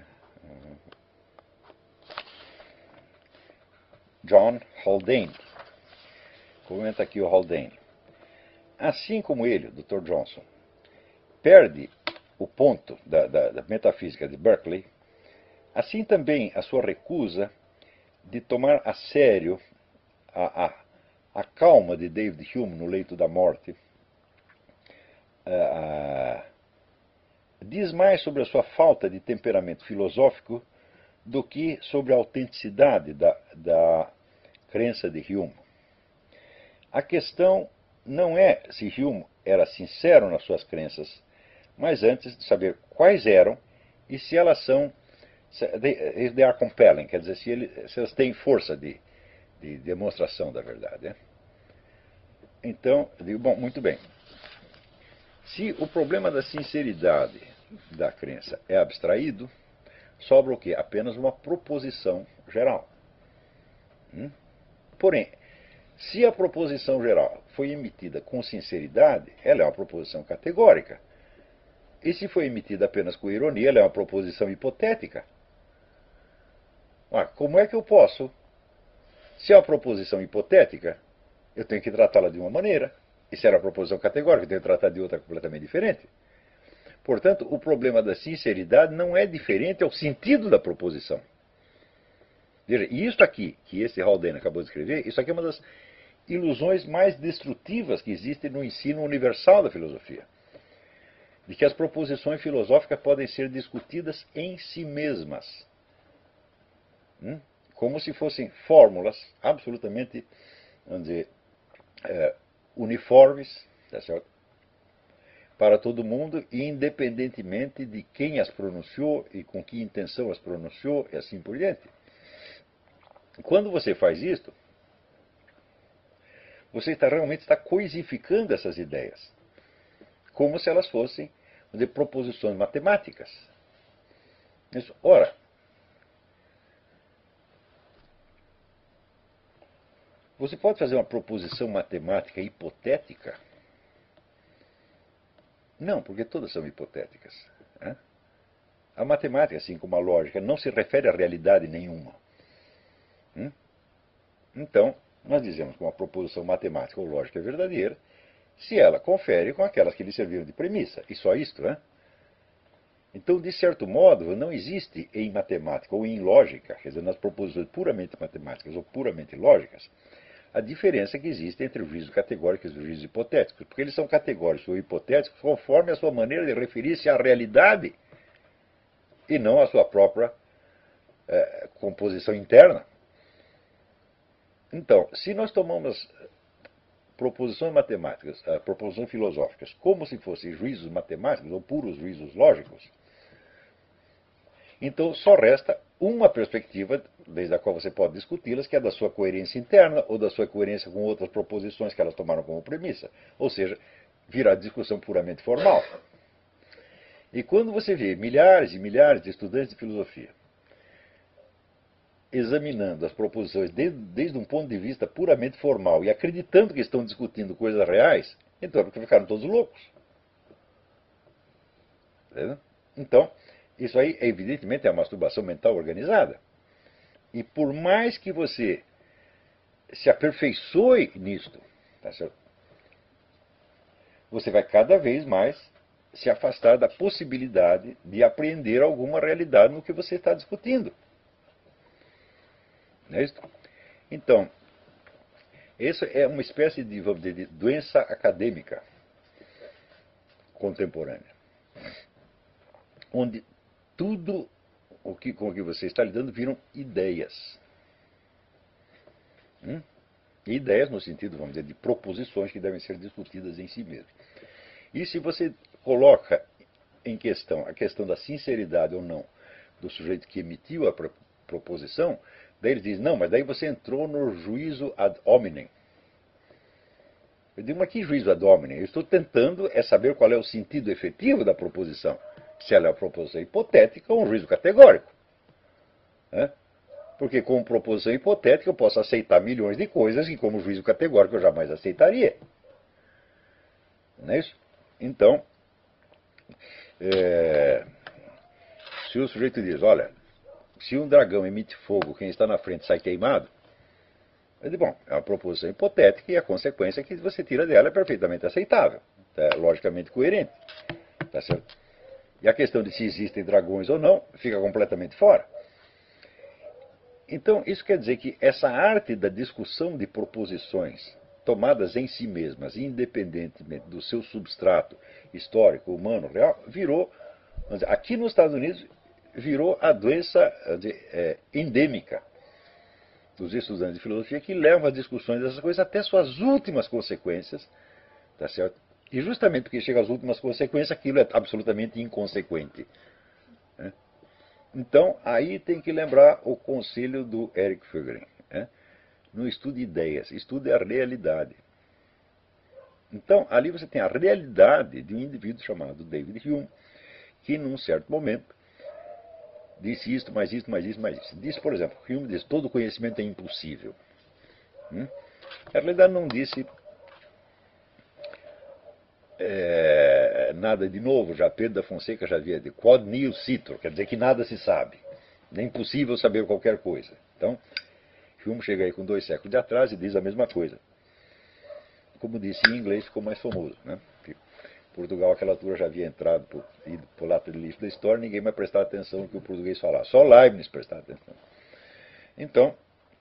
John Haldane. Comenta aqui o Haldane. Assim como ele, o Dr. Johnson, perde o ponto da metafísica de Berkeley, assim também a sua recusa de tomar a sério a calma de David Hume no leito da morte diz mais sobre a sua falta de temperamento filosófico do que sobre a autenticidade da crença de Hume. A questão não é se Hume era sincero nas suas crenças, mas antes de saber quais eram e se elas são they are compelling, quer dizer, se elas têm força de demonstração da verdade. Né? Então, eu digo, bom, muito bem. Se o problema da sinceridade da crença é abstraído, sobra o quê? Apenas uma proposição geral. Porém, se a proposição geral foi emitida com sinceridade, ela é uma proposição categórica. E se foi emitida apenas com ironia, ela é uma proposição hipotética. Como é que eu posso? Se é uma proposição hipotética, eu tenho que tratá-la de uma maneira. E se era uma proposição categórica, eu tenho que tratar de outra completamente diferente. Portanto, o problema da sinceridade não é diferente ao sentido da proposição. Veja, e isso aqui, que esse Haldane acabou de escrever, isso aqui é uma das ilusões mais destrutivas que existem no ensino universal da filosofia. De que as proposições filosóficas podem ser discutidas em si mesmas. Como se fossem fórmulas absolutamente, vamos dizer, uniformes, tá certo? Para todo mundo, independentemente de quem as pronunciou e com que intenção as pronunciou e assim por diante. Quando você faz isto, você realmente está coisificando essas ideias, como se elas fossem, vamos dizer, proposições matemáticas. Ora, você pode fazer uma proposição matemática hipotética? Não, porque todas são hipotéticas. Né? A matemática, assim como a lógica, não se refere a realidade nenhuma. Então, nós dizemos que uma proposição matemática ou lógica é verdadeira se ela confere com aquelas que lhe serviram de premissa. E só isto, né? Então, de certo modo, não existe em matemática ou em lógica, quer dizer, nas proposições puramente matemáticas ou puramente lógicas, a diferença que existe entre os juízos categóricos e os juízos hipotéticos, porque eles são categóricos ou hipotéticos conforme a sua maneira de referir-se à realidade e não à sua própria composição interna. Então, se nós tomamos proposições matemáticas, proposições filosóficas, como se fossem juízos matemáticos ou puros juízos lógicos, então só resta uma perspectiva, desde a qual você pode discuti-las, que é da sua coerência interna ou da sua coerência com outras proposições que elas tomaram como premissa. Ou seja, virá discussão puramente formal. E quando você vê milhares e milhares de estudantes de filosofia examinando as proposições desde um ponto de vista puramente formal e acreditando que estão discutindo coisas reais, então é porque ficaram todos loucos. Entendeu? Então, isso aí, evidentemente, é uma masturbação mental organizada. E por mais que você se aperfeiçoe nisto, tá certo? Você vai cada vez mais se afastar da possibilidade de apreender alguma realidade no que você está discutindo. Não é isso? Então, essa é uma espécie de, vamos dizer, de doença acadêmica contemporânea, onde tudo com o que você está lidando viram ideias. Ideias no sentido, vamos dizer, de proposições que devem ser discutidas em si mesmas. E se você coloca em questão a questão da sinceridade ou não do sujeito que emitiu a proposição, daí ele diz, não, mas daí você entrou no juízo ad hominem. Eu digo, mas que juízo ad hominem? Eu estou tentando saber qual é o sentido efetivo da proposição. Se ela é uma proposição hipotética ou um juízo categórico. Porque como proposição hipotética eu posso aceitar milhões de coisas que como juízo categórico eu jamais aceitaria. Não é isso? Então, se o sujeito diz, olha, se um dragão emite fogo, quem está na frente sai queimado, eu digo, bom, é uma proposição hipotética e a consequência que você tira dela é perfeitamente aceitável, é logicamente coerente. Tá certo? E a questão de se existem dragões ou não fica completamente fora. Então, isso quer dizer que essa arte da discussão de proposições tomadas em si mesmas, independentemente do seu substrato histórico, humano, real, virou, vamos dizer, aqui nos Estados Unidos, virou a doença endêmica dos estudantes de filosofia que levam as discussões dessas coisas até suas últimas consequências, tá certo? E justamente porque chega às últimas consequências, aquilo é absolutamente inconsequente. Então, aí tem que lembrar o conselho do Eric Fögering. Não estude ideias, estude a realidade. Então, ali você tem a realidade de um indivíduo chamado David Hume, que num certo momento disse isto, mais isto, mais isto, mais isto. Disse, por exemplo, Hume diz, todo conhecimento é impossível. A realidade não disse nada de novo, já Pedro da Fonseca já havia dito, quod nihil cito, quer dizer que nada se sabe. É impossível saber qualquer coisa. Então, Hume chega aí com 2 séculos de atraso e diz a mesma coisa. Como disse em inglês, ficou mais famoso. Portugal, àquela altura, já havia entrado por lata de lixo da história, ninguém mais prestava atenção no que o português falava. Só Leibniz prestava atenção. Então,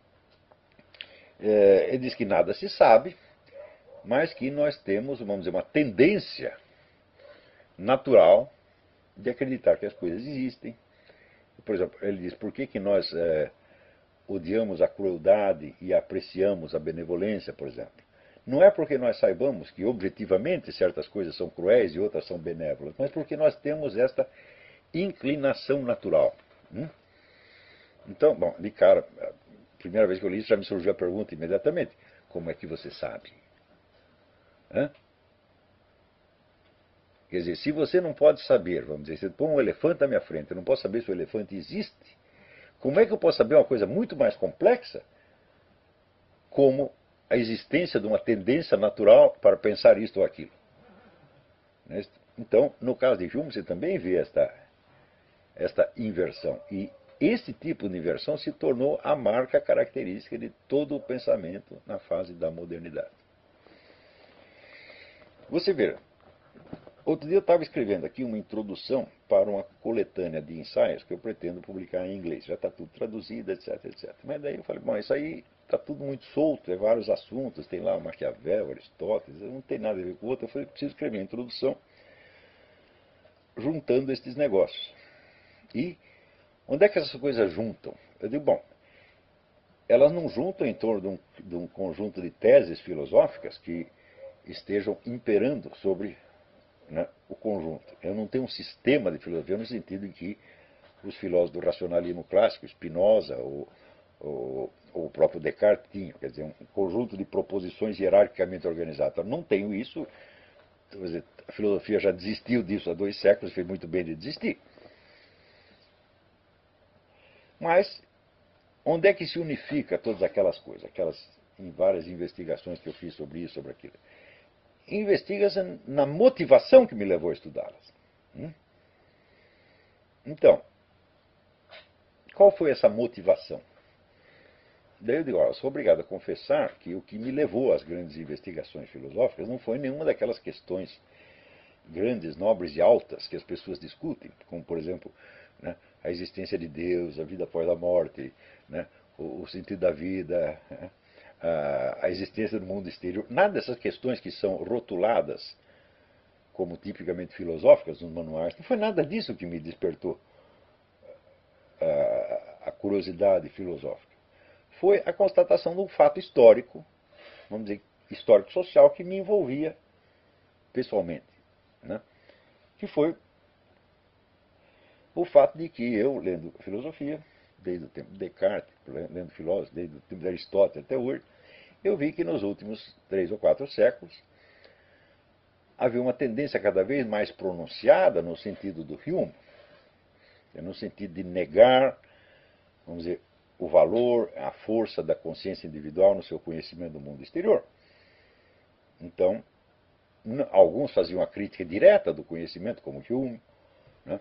ele diz que nada se sabe, mas que nós temos, vamos dizer, uma tendência natural de acreditar que as coisas existem. Por exemplo, ele diz, por que nós odiamos a crueldade e apreciamos a benevolência, por exemplo? Não é porque nós saibamos que objetivamente certas coisas são cruéis e outras são benévolas, mas porque nós temos esta inclinação natural. Então, bom, de cara, a primeira vez que eu li isso já me surgiu a pergunta imediatamente, como é que você sabe? Quer dizer, se você não pode saber, vamos dizer, você põe um elefante na minha frente, eu não posso saber se o elefante existe, como é que eu posso saber uma coisa muito mais complexa, como a existência de uma tendência natural para pensar isto ou aquilo? Então, no caso de Hume, você também vê esta inversão. E esse tipo de inversão se tornou a marca característica de todo o pensamento na fase da modernidade. Você vê, outro dia eu estava escrevendo aqui uma introdução para uma coletânea de ensaios que eu pretendo publicar em inglês. Já está tudo traduzido, etc, etc. Mas daí eu falei, bom, isso aí está tudo muito solto, é vários assuntos, tem lá o Maquiavel, Aristóteles, não tem nada a ver com o outro. Eu falei, preciso escrever uma introdução juntando estes negócios. E onde é que essas coisas juntam? Eu digo, bom, elas não juntam em torno de um conjunto de teses filosóficas que estejam imperando sobre o conjunto. Eu não tenho um sistema de filosofia no sentido em que os filósofos do racionalismo clássico, Spinoza ou o próprio Descartes tinham, quer dizer, um conjunto de proposições hierarquicamente organizadas. Eu não tenho isso, a filosofia já desistiu disso há 2 séculos, fez muito bem de desistir. Mas, onde é que se unifica todas aquelas coisas, em várias investigações que eu fiz sobre isso, sobre aquilo? Investiga-se na motivação que me levou a estudá-las. Então, qual foi essa motivação? Daí eu digo, eu sou obrigado a confessar que o que me levou às grandes investigações filosóficas não foi nenhuma daquelas questões grandes, nobres e altas que as pessoas discutem, como, por exemplo, né, a existência de Deus, a vida após a morte, né, o sentido da vida, né, a existência do mundo exterior. Nada dessas questões que são rotuladas como tipicamente filosóficas nos manuais, não foi nada disso que me despertou a curiosidade filosófica. Foi a constatação de um fato histórico, vamos dizer, histórico-social, que me envolvia pessoalmente, né? Que foi o fato de que eu, lendo filosofia, desde o tempo de Descartes, lendo filósofos, desde o tempo de Aristóteles até hoje, eu vi que nos últimos 3 ou 4 séculos havia uma tendência cada vez mais pronunciada no sentido do Hume, no sentido de negar, vamos dizer, o valor, a força da consciência individual no seu conhecimento do mundo exterior. Então, alguns faziam a crítica direta do conhecimento, como Hume, né?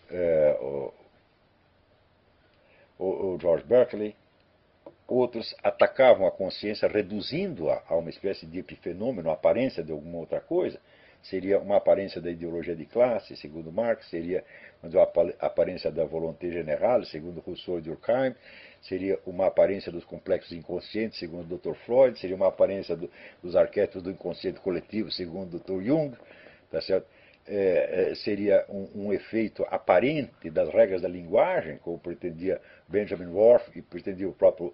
O George Berkeley. Outros atacavam a consciência reduzindo-a a uma espécie de epifenômeno, a aparência de alguma outra coisa. Seria uma aparência da ideologia de classe, segundo Marx, seria a aparência da volonté générale, segundo Rousseau e Durkheim, seria uma aparência dos complexos inconscientes, segundo o Dr. Freud, seria uma aparência dos arquétipos do inconsciente coletivo, segundo o Dr. Jung, tá certo? Seria um efeito aparente das regras da linguagem, como pretendia Benjamin Worf e pretendia o próprio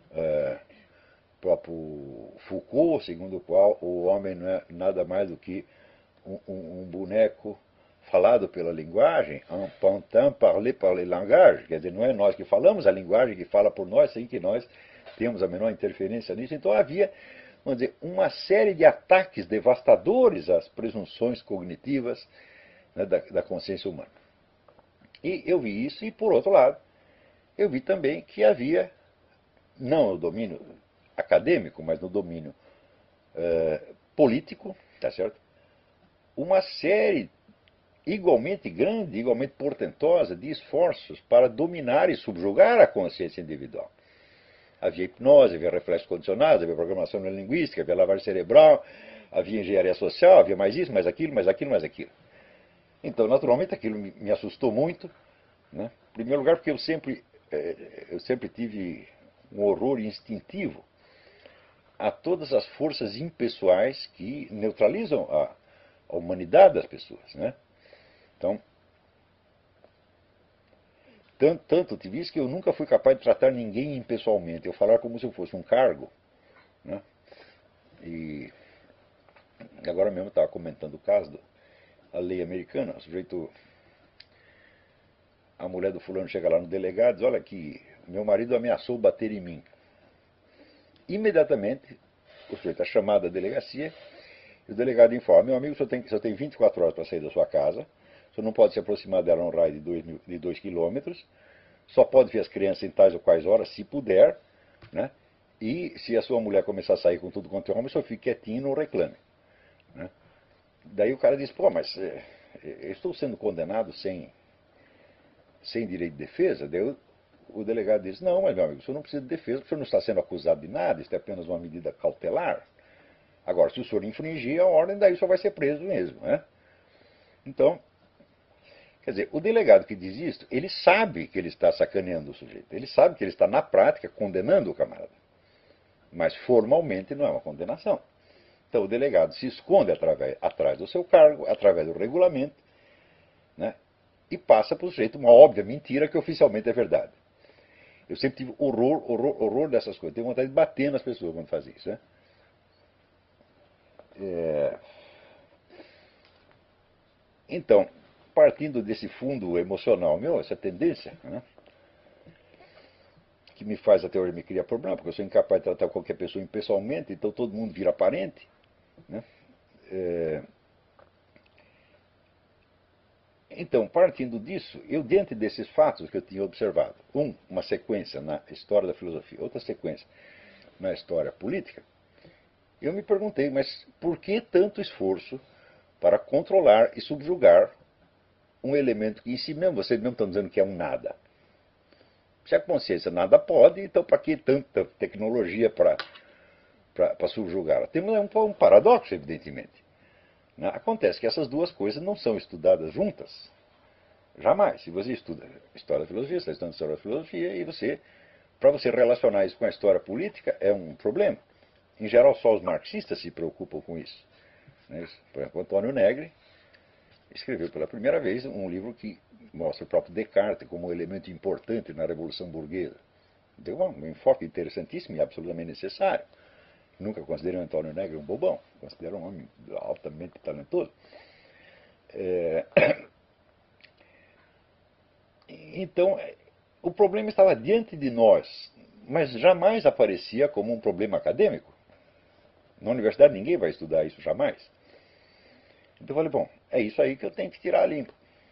Foucault, segundo o qual o homem não é nada mais do que um boneco falado pela linguagem, un pantin parlé par les langages, quer dizer, não é nós que falamos, a linguagem que fala por nós, sem que nós temos a menor interferência nisso. Então havia, vamos dizer, uma série de ataques devastadores às presunções cognitivas, né, da consciência humana. E eu vi isso, e por outro lado, eu vi também que havia, não no domínio acadêmico, mas no domínio político, tá certo? Uma série igualmente grande, igualmente portentosa de esforços para dominar e subjugar a consciência individual. Havia hipnose, havia reflexos condicionados, havia programação neurolinguística, havia lavagem cerebral, havia engenharia social, havia mais isso, mais aquilo, mais aquilo, mais aquilo. Então, naturalmente, aquilo me assustou muito, né? Em primeiro lugar, porque eu sempre tive um horror instintivo a todas as forças impessoais que neutralizam a humanidade das pessoas, né? Então, tanto tive isso que eu nunca fui capaz de tratar ninguém impessoalmente. Eu falar como se eu fosse um cargo, né? E agora mesmo eu estava comentando o caso da lei americana. O sujeito, a mulher do fulano chega lá no delegado e diz: olha aqui, meu marido ameaçou bater em mim. Imediatamente, o sujeito é chamado à delegacia e o delegado informa: meu amigo, o senhor tem 24 horas para sair da sua casa, o senhor não pode se aproximar dela num raio de 2 quilômetros, só pode ver as crianças em tais ou quais horas, se puder, né? E se a sua mulher começar a sair com tudo quanto é homem, o senhor fique quietinho e não reclame, né? Daí o cara diz: pô, mas eu estou sendo condenado sem direito de defesa? Daí o delegado diz: não, mas meu amigo, o senhor não precisa de defesa, porque o senhor não está sendo acusado de nada, isso é apenas uma medida cautelar. Agora, se o senhor infringir a ordem, daí o senhor vai ser preso mesmo, né? Então, quer dizer, o delegado que diz isso, ele sabe que ele está sacaneando o sujeito, ele sabe que ele está na prática condenando o camarada, mas formalmente não é uma condenação. Então o delegado se esconde atrás do seu cargo, através do regulamento, né, e passa para o sujeito uma óbvia mentira que oficialmente é verdade. Eu sempre tive horror dessas coisas. Tenho vontade de bater nas pessoas quando faz isso, né? Então, partindo desse fundo emocional meu, essa tendência, né, que me faz até hoje me criar problema, porque eu sou incapaz de tratar qualquer pessoa impessoalmente, então todo mundo vira parente, né? Então, partindo disso, eu, diante desses fatos que eu tinha observado, uma sequência na história da filosofia, outra sequência na história política, eu me perguntei, mas por que tanto esforço para controlar e subjugar um elemento que em si mesmo, vocês mesmo estão dizendo que é um nada? Se a consciência nada pode, então para que tanta tecnologia para subjugá-la? Temos um paradoxo, evidentemente. Né? Acontece que essas duas coisas não são estudadas juntas. Jamais. Se você estuda história da filosofia, você está estudando história da filosofia, e você, para você relacionar isso com a história política, é um problema. Em geral, só os marxistas se preocupam com isso. Né? Por exemplo, Antônio Negri escreveu pela primeira vez um livro que mostra o próprio Descartes como um elemento importante na Revolução Burguesa. Deu um enfoque interessantíssimo e absolutamente necessário. Nunca considerei o Antônio Negri um bobão, considero um homem altamente talentoso. Então, o problema estava diante de nós, mas jamais aparecia como um problema acadêmico. Na universidade ninguém vai estudar isso jamais. Então eu falei, bom, é isso aí que eu tenho que tirar limpo.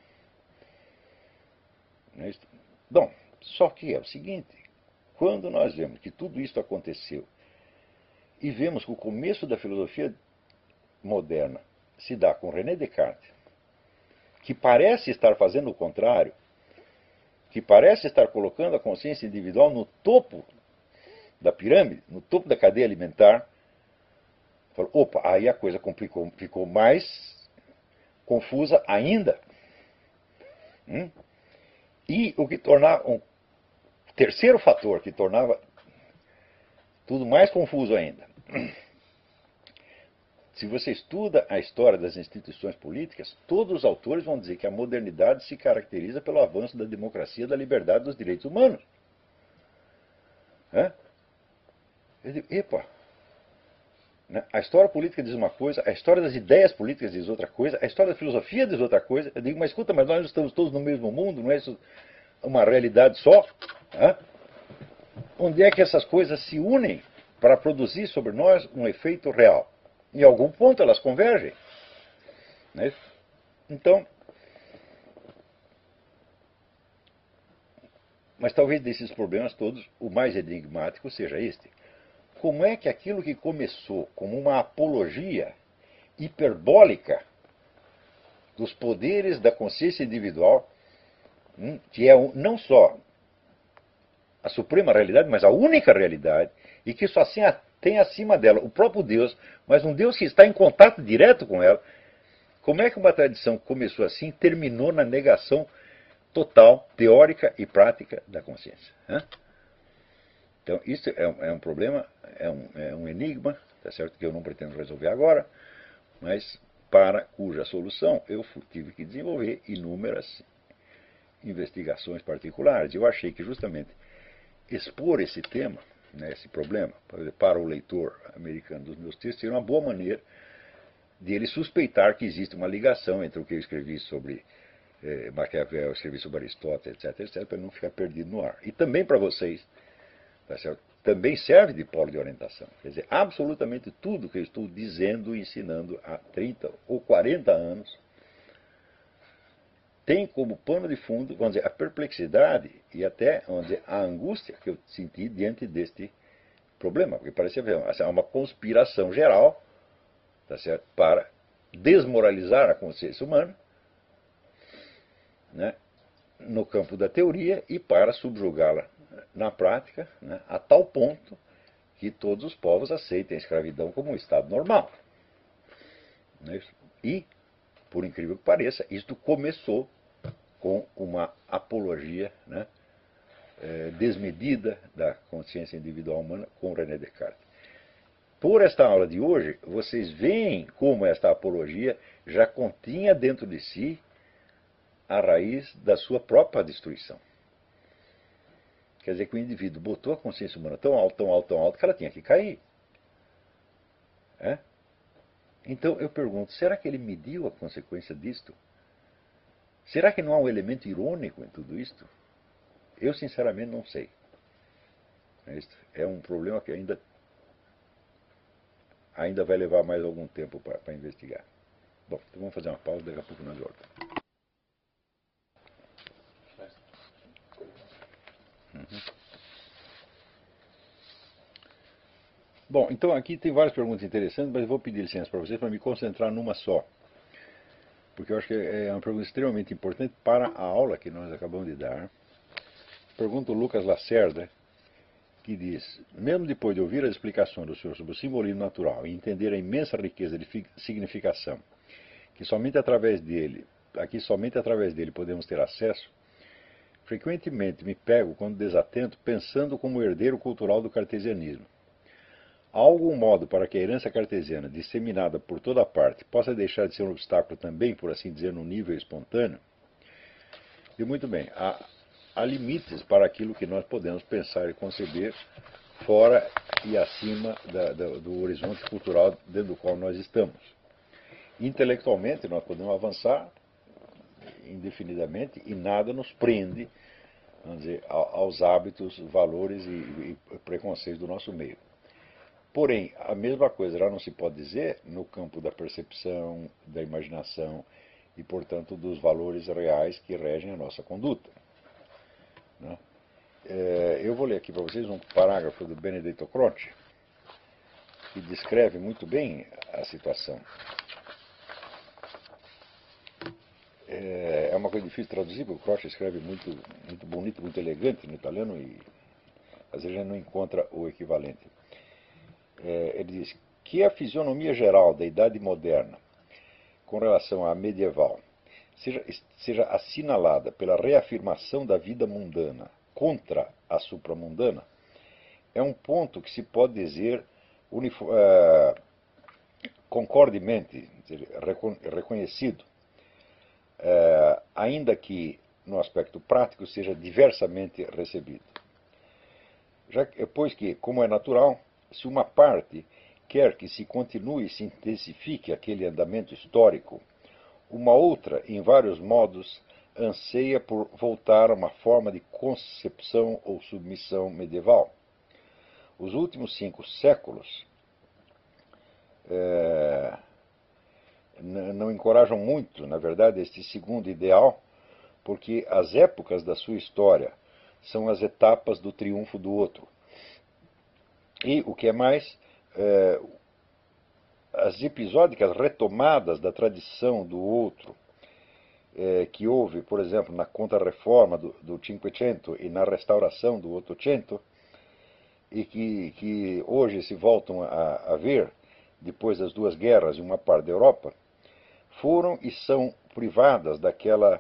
Bom, só que é o seguinte, quando nós vemos que tudo isso aconteceu e vemos que o começo da filosofia moderna se dá com René Descartes, que parece estar fazendo o contrário, que parece estar colocando a consciência individual no topo da pirâmide, no topo da cadeia alimentar, falou, opa, aí a coisa ficou mais confusa ainda. E o que tornava um terceiro fator que tornava tudo mais confuso ainda. Se você estuda a história das instituições políticas, todos os autores vão dizer que a modernidade se caracteriza pelo avanço da democracia, da liberdade e dos direitos humanos. Eu digo, epa, a história política diz uma coisa, a história das ideias políticas diz outra coisa, a história da filosofia diz outra coisa. Eu digo, mas escuta, mas nós estamos todos no mesmo mundo, não é isso uma realidade só? Onde é que essas coisas se unem para produzir sobre nós um efeito real? Em algum ponto elas convergem. Não é isso? Então, mas talvez desses problemas todos, o mais enigmático seja este. Como é que aquilo que começou como uma apologia hiperbólica dos poderes da consciência individual, que é não só a suprema realidade, mas a única realidade, e que só tem acima dela o próprio Deus, mas um Deus que está em contato direto com ela, como é que uma tradição que começou assim terminou na negação total, teórica e prática da consciência? Então, isso é um problema, é um enigma, tá certo, que eu não pretendo resolver agora, mas para cuja solução eu tive que desenvolver inúmeras investigações particulares. Eu achei que justamente expor esse tema, né, esse problema, para o leitor americano dos meus textos, seria uma boa maneira de ele suspeitar que existe uma ligação entre o que eu escrevi sobre Maquiavel, eu escrevi sobre Aristóteles, etc., para não ficar perdido no ar. E também para vocês, tá certo? Também serve de polo de orientação. Quer dizer, absolutamente tudo que eu estou dizendo e ensinando há 30 ou 40 anos tem como pano de fundo, vamos dizer, a perplexidade e até, vamos dizer, a angústia que eu senti diante deste problema. Porque parecia uma conspiração geral, tá certo? Para desmoralizar a consciência humana, né, no campo da teoria e para subjugá-la na prática, né, a tal ponto que todos os povos aceitem a escravidão como um estado normal. Né? E, por incrível que pareça, isto começou com uma apologia, né, desmedida da consciência individual humana com René Descartes. Por esta aula de hoje, vocês veem como esta apologia já continha dentro de si a raiz da sua própria destruição. Quer dizer que o indivíduo botou a consciência humana tão alto, tão alto, tão alto, que ela tinha que cair. Então eu pergunto, será que ele mediu a consequência disto? Será que não há um elemento irônico em tudo isto? Eu sinceramente não sei. É um problema que ainda vai levar mais algum tempo para investigar. Bom, então vamos fazer uma pausa, daqui a pouco nós voltamos. Bom, então aqui tem várias perguntas interessantes, mas eu vou pedir licença para vocês para me concentrar numa só. Porque eu acho que é uma pergunta extremamente importante para a aula que nós acabamos de dar. Pergunta o Lucas Lacerda, que diz: mesmo depois de ouvir as explicações do senhor sobre o simbolismo natural e entender a imensa riqueza de significação que somente através dele, somente através dele podemos ter acesso, frequentemente me pego, quando desatento, pensando como herdeiro cultural do cartesianismo. Há algum modo para que a herança cartesiana, disseminada por toda parte, possa deixar de ser um obstáculo também, por assim dizer, no nível espontâneo? E muito bem, há limites para aquilo que nós podemos pensar e conceber fora e acima do horizonte cultural dentro do qual nós estamos. Intelectualmente, nós podemos avançar indefinidamente e nada nos prende, vamos dizer, aos hábitos, valores e preconceitos do nosso meio. Porém, a mesma coisa já não se pode dizer no campo da percepção, da imaginação e, portanto, dos valores reais que regem a nossa conduta. Né? Eu vou ler aqui para vocês um parágrafo do Benedetto Croce, que descreve muito bem a situação. É uma coisa difícil de traduzir, porque o Croce escreve muito, muito bonito, muito elegante no italiano e às vezes a gente não encontra o equivalente. Ele diz que a fisionomia geral da Idade Moderna com relação à medieval seja assinalada pela reafirmação da vida mundana contra a supramundana, é um ponto que se pode dizer concordemente reconhecido, ainda que no aspecto prático seja diversamente recebido. Pois que, como é natural, se uma parte quer que se continue e se intensifique aquele andamento histórico, uma outra, em vários modos, anseia por voltar a uma forma de concepção ou submissão medieval. Os últimos 5 séculos não encorajam muito, na verdade, este segundo ideal, porque as épocas da sua história são as etapas do triunfo do outro. E, o que é mais, as episódicas retomadas da tradição do outro, que houve, por exemplo, na Contra-Reforma do Cinquecento e na restauração do Ottocento, e que hoje se voltam a ver, depois das 2 guerras em uma parte da Europa, foram e são privadas daquela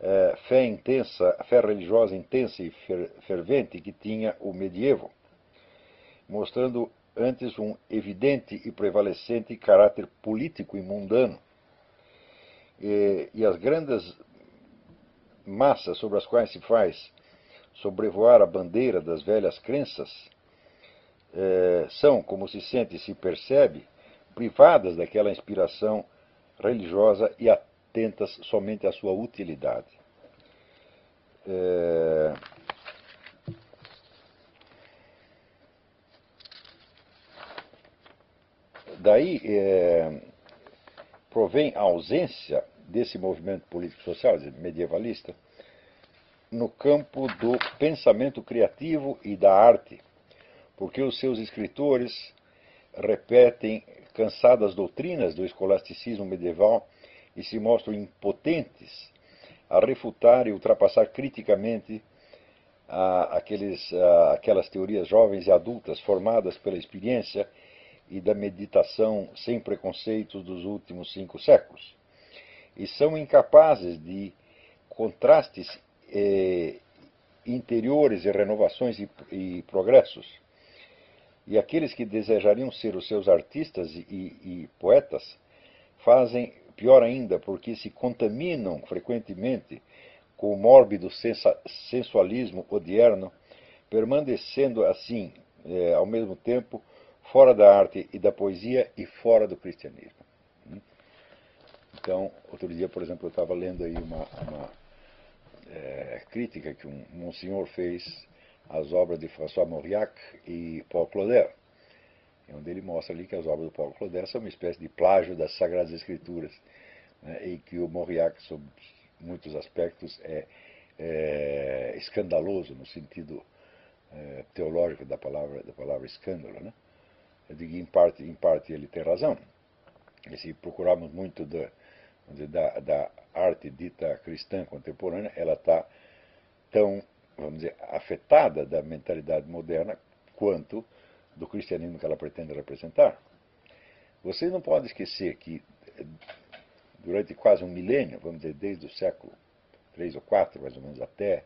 fé religiosa intensa e fervente que tinha o medievo, mostrando antes um evidente e prevalecente caráter político e mundano. E as grandes massas sobre as quais se faz sobrevoar a bandeira das velhas crenças são, como se sente e se percebe, privadas daquela inspiração religiosa e atentas somente à sua utilidade. Daí provém a ausência desse movimento político-social medievalista no campo do pensamento criativo e da arte, porque os seus escritores repetem cansadas doutrinas do escolasticismo medieval e se mostram impotentes a refutar e ultrapassar criticamente aquelas teorias jovens e adultas formadas pela experiência e da meditação sem preconceitos dos últimos 5 séculos. E são incapazes de contrastes interiores e renovações e progressos. E aqueles que desejariam ser os seus artistas e poetas fazem pior ainda, porque se contaminam frequentemente com o mórbido sensualismo odierno, permanecendo assim, ao mesmo tempo, fora da arte e da poesia e fora do cristianismo. Então, outro dia, por exemplo, eu estava lendo aí uma crítica que um monsenhor fez às obras de François Mauriac e Paul Claudel, onde ele mostra ali que as obras do Paul Claudel são uma espécie de plágio das Sagradas Escrituras, né, e que o Mauriac, sob muitos aspectos, é escandaloso no sentido teológico da palavra escândalo, né? Eu digo, em parte ele tem razão. E se procurarmos muito da arte dita cristã contemporânea, ela está tão, vamos dizer, afetada da mentalidade moderna quanto do cristianismo que ela pretende representar. Vocês não podem esquecer que durante quase um milênio, vamos dizer, desde o século 3 ou 4, mais ou menos, até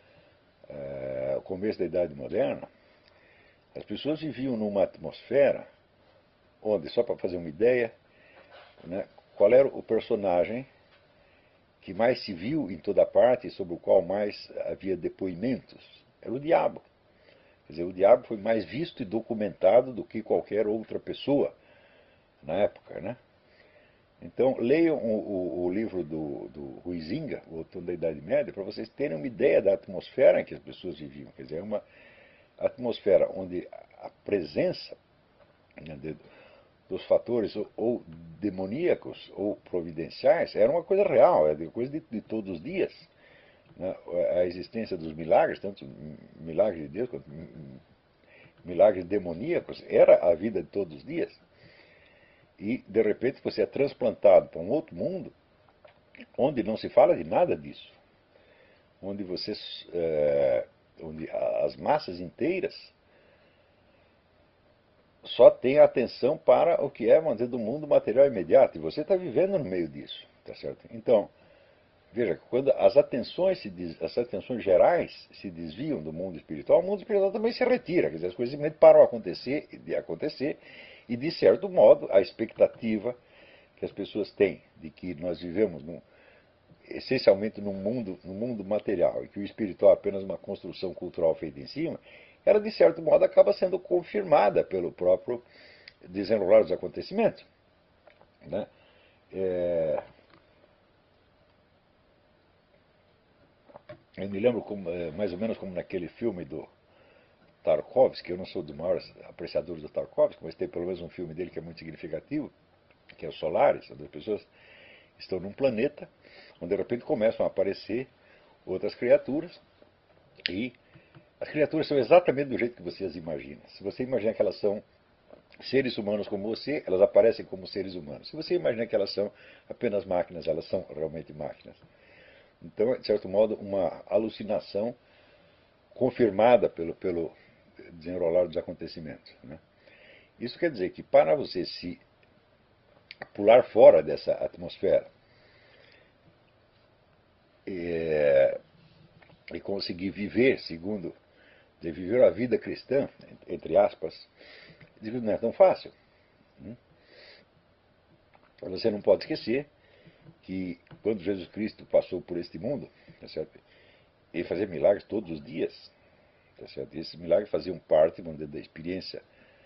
o começo da Idade Moderna, as pessoas viviam numa atmosfera onde, só para fazer uma ideia, né, qual era o personagem que mais se viu em toda parte e sobre o qual mais havia depoimentos? Era o diabo. Quer dizer, o diabo foi mais visto e documentado do que qualquer outra pessoa na época, né? Então, leiam o livro do Huizinga, O Outono da Idade Média, para vocês terem uma ideia da atmosfera em que as pessoas viviam. Quer dizer, é uma atmosfera onde a presença, né, dos fatores ou demoníacos ou providenciais era uma coisa real, era coisa de todos os dias. Né? A existência dos milagres, tanto milagres de Deus quanto milagres demoníacos, era a vida de todos os dias. E, de repente, você é transplantado para um outro mundo onde não se fala de nada disso. Onde onde as massas inteiras só têm atenção para o que é, vamos dizer, do mundo material imediato. E você está vivendo no meio disso, tá certo? Então, veja, quando as atenções gerais se desviam do mundo espiritual, o mundo espiritual também se retira. Quer dizer, as coisas simplesmente param de acontecer, e, de certo modo, a expectativa que as pessoas têm de que nós vivemos essencialmente no mundo material e que o espiritual é apenas uma construção cultural feita em cima, ela, de certo modo, acaba sendo confirmada pelo próprio desenrolar dos acontecimentos. Né? Eu me lembro mais ou menos como naquele filme do Tarkovsky. Eu não sou dos maiores apreciadores do Tarkovsky, mas tem pelo menos um filme dele que é muito significativo, que é o Solaris, onde as pessoas estão num planeta onde de repente começam a aparecer outras criaturas, e as criaturas são exatamente do jeito que você as imagina. Se você imagina que elas são seres humanos como você, elas aparecem como seres humanos. Se você imagina que elas são apenas máquinas, elas são realmente máquinas. Então, é, de certo modo, uma alucinação confirmada pelo desenrolar dos acontecimentos. Né? Isso quer dizer que, para você se pular fora dessa atmosfera e conseguir viver de viver a vida cristã, entre aspas, não é tão fácil. Você não pode esquecer que quando Jesus Cristo passou por este mundo, tá certo? Ele fazia milagres todos os dias. Tá certo? E esses milagres faziam parte, vamos dizer, da experiência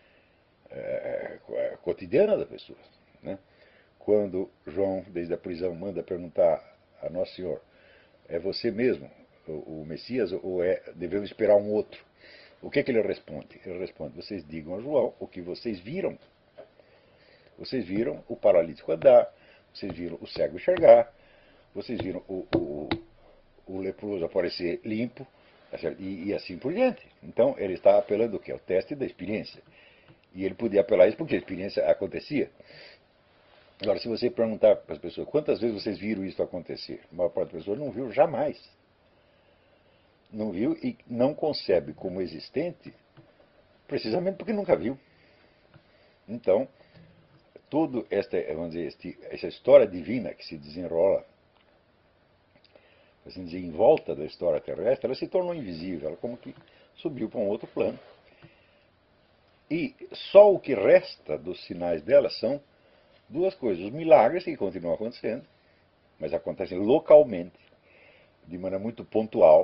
cotidiana da pessoa. Né? Quando João, desde a prisão, manda perguntar a Nosso Senhor: é você mesmo o Messias ou devemos esperar um outro? O que é que ele responde? Ele responde: vocês digam a João o que vocês viram. Vocês viram o paralítico andar, vocês viram o cego enxergar, vocês viram o leproso aparecer limpo, e assim por diante. Então ele está apelando o quê? Ao teste da experiência. E ele podia apelar isso porque a experiência acontecia. Agora, se você perguntar para as pessoas quantas vezes vocês viram isso acontecer, a maior parte das pessoas não viu jamais. Não viu e não concebe como existente, precisamente porque nunca viu. Então, toda vamos dizer, essa história divina que se desenrola, assim dizer, em volta da história terrestre, ela se tornou invisível, ela como que subiu para um outro plano. E só o que resta dos sinais dela são duas coisas: os milagres, que continuam acontecendo, mas acontecem localmente, de maneira muito pontual,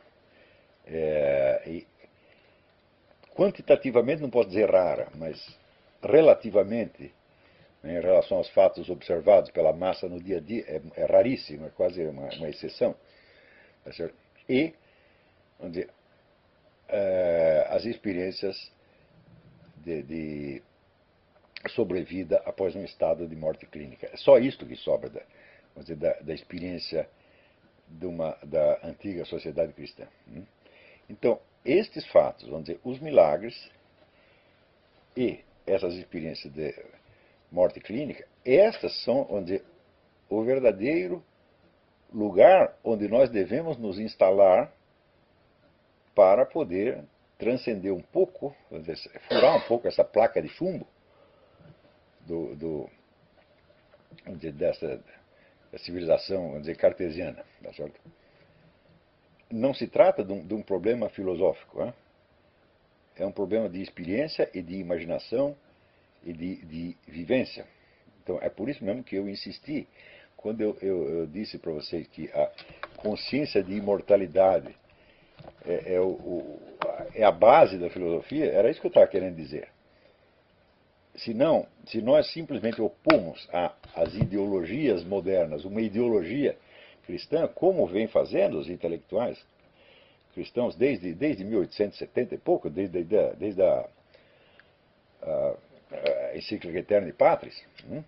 e quantitativamente não posso dizer rara, mas relativamente, né, em relação aos fatos observados pela massa no dia a dia, é raríssimo, é quase uma exceção. Tá certo? E, vamos dizer, as experiências de sobrevida após um estado de morte clínica. É só isto que sobra vamos dizer, da experiência da antiga sociedade cristã. Então, estes fatos, vamos dizer, os milagres e essas experiências de morte clínica, estas são, vamos dizer, o verdadeiro lugar onde nós devemos nos instalar para poder transcender um pouco, vamos dizer, furar um pouco essa placa de chumbo vamos dizer, a civilização, vamos dizer, cartesiana. Tá certo? Não se trata de um problema filosófico. Né? É um problema de experiência e de imaginação e de vivência. Então, é por isso mesmo que eu insisti, quando eu disse para vocês que a consciência de imortalidade é a base da filosofia, era isso que eu estava querendo dizer. Se nós simplesmente opomos às ideologias modernas uma ideologia cristã, como vem fazendo os intelectuais cristãos desde 1870 e pouco, desde a encíclica Aeterni Patris.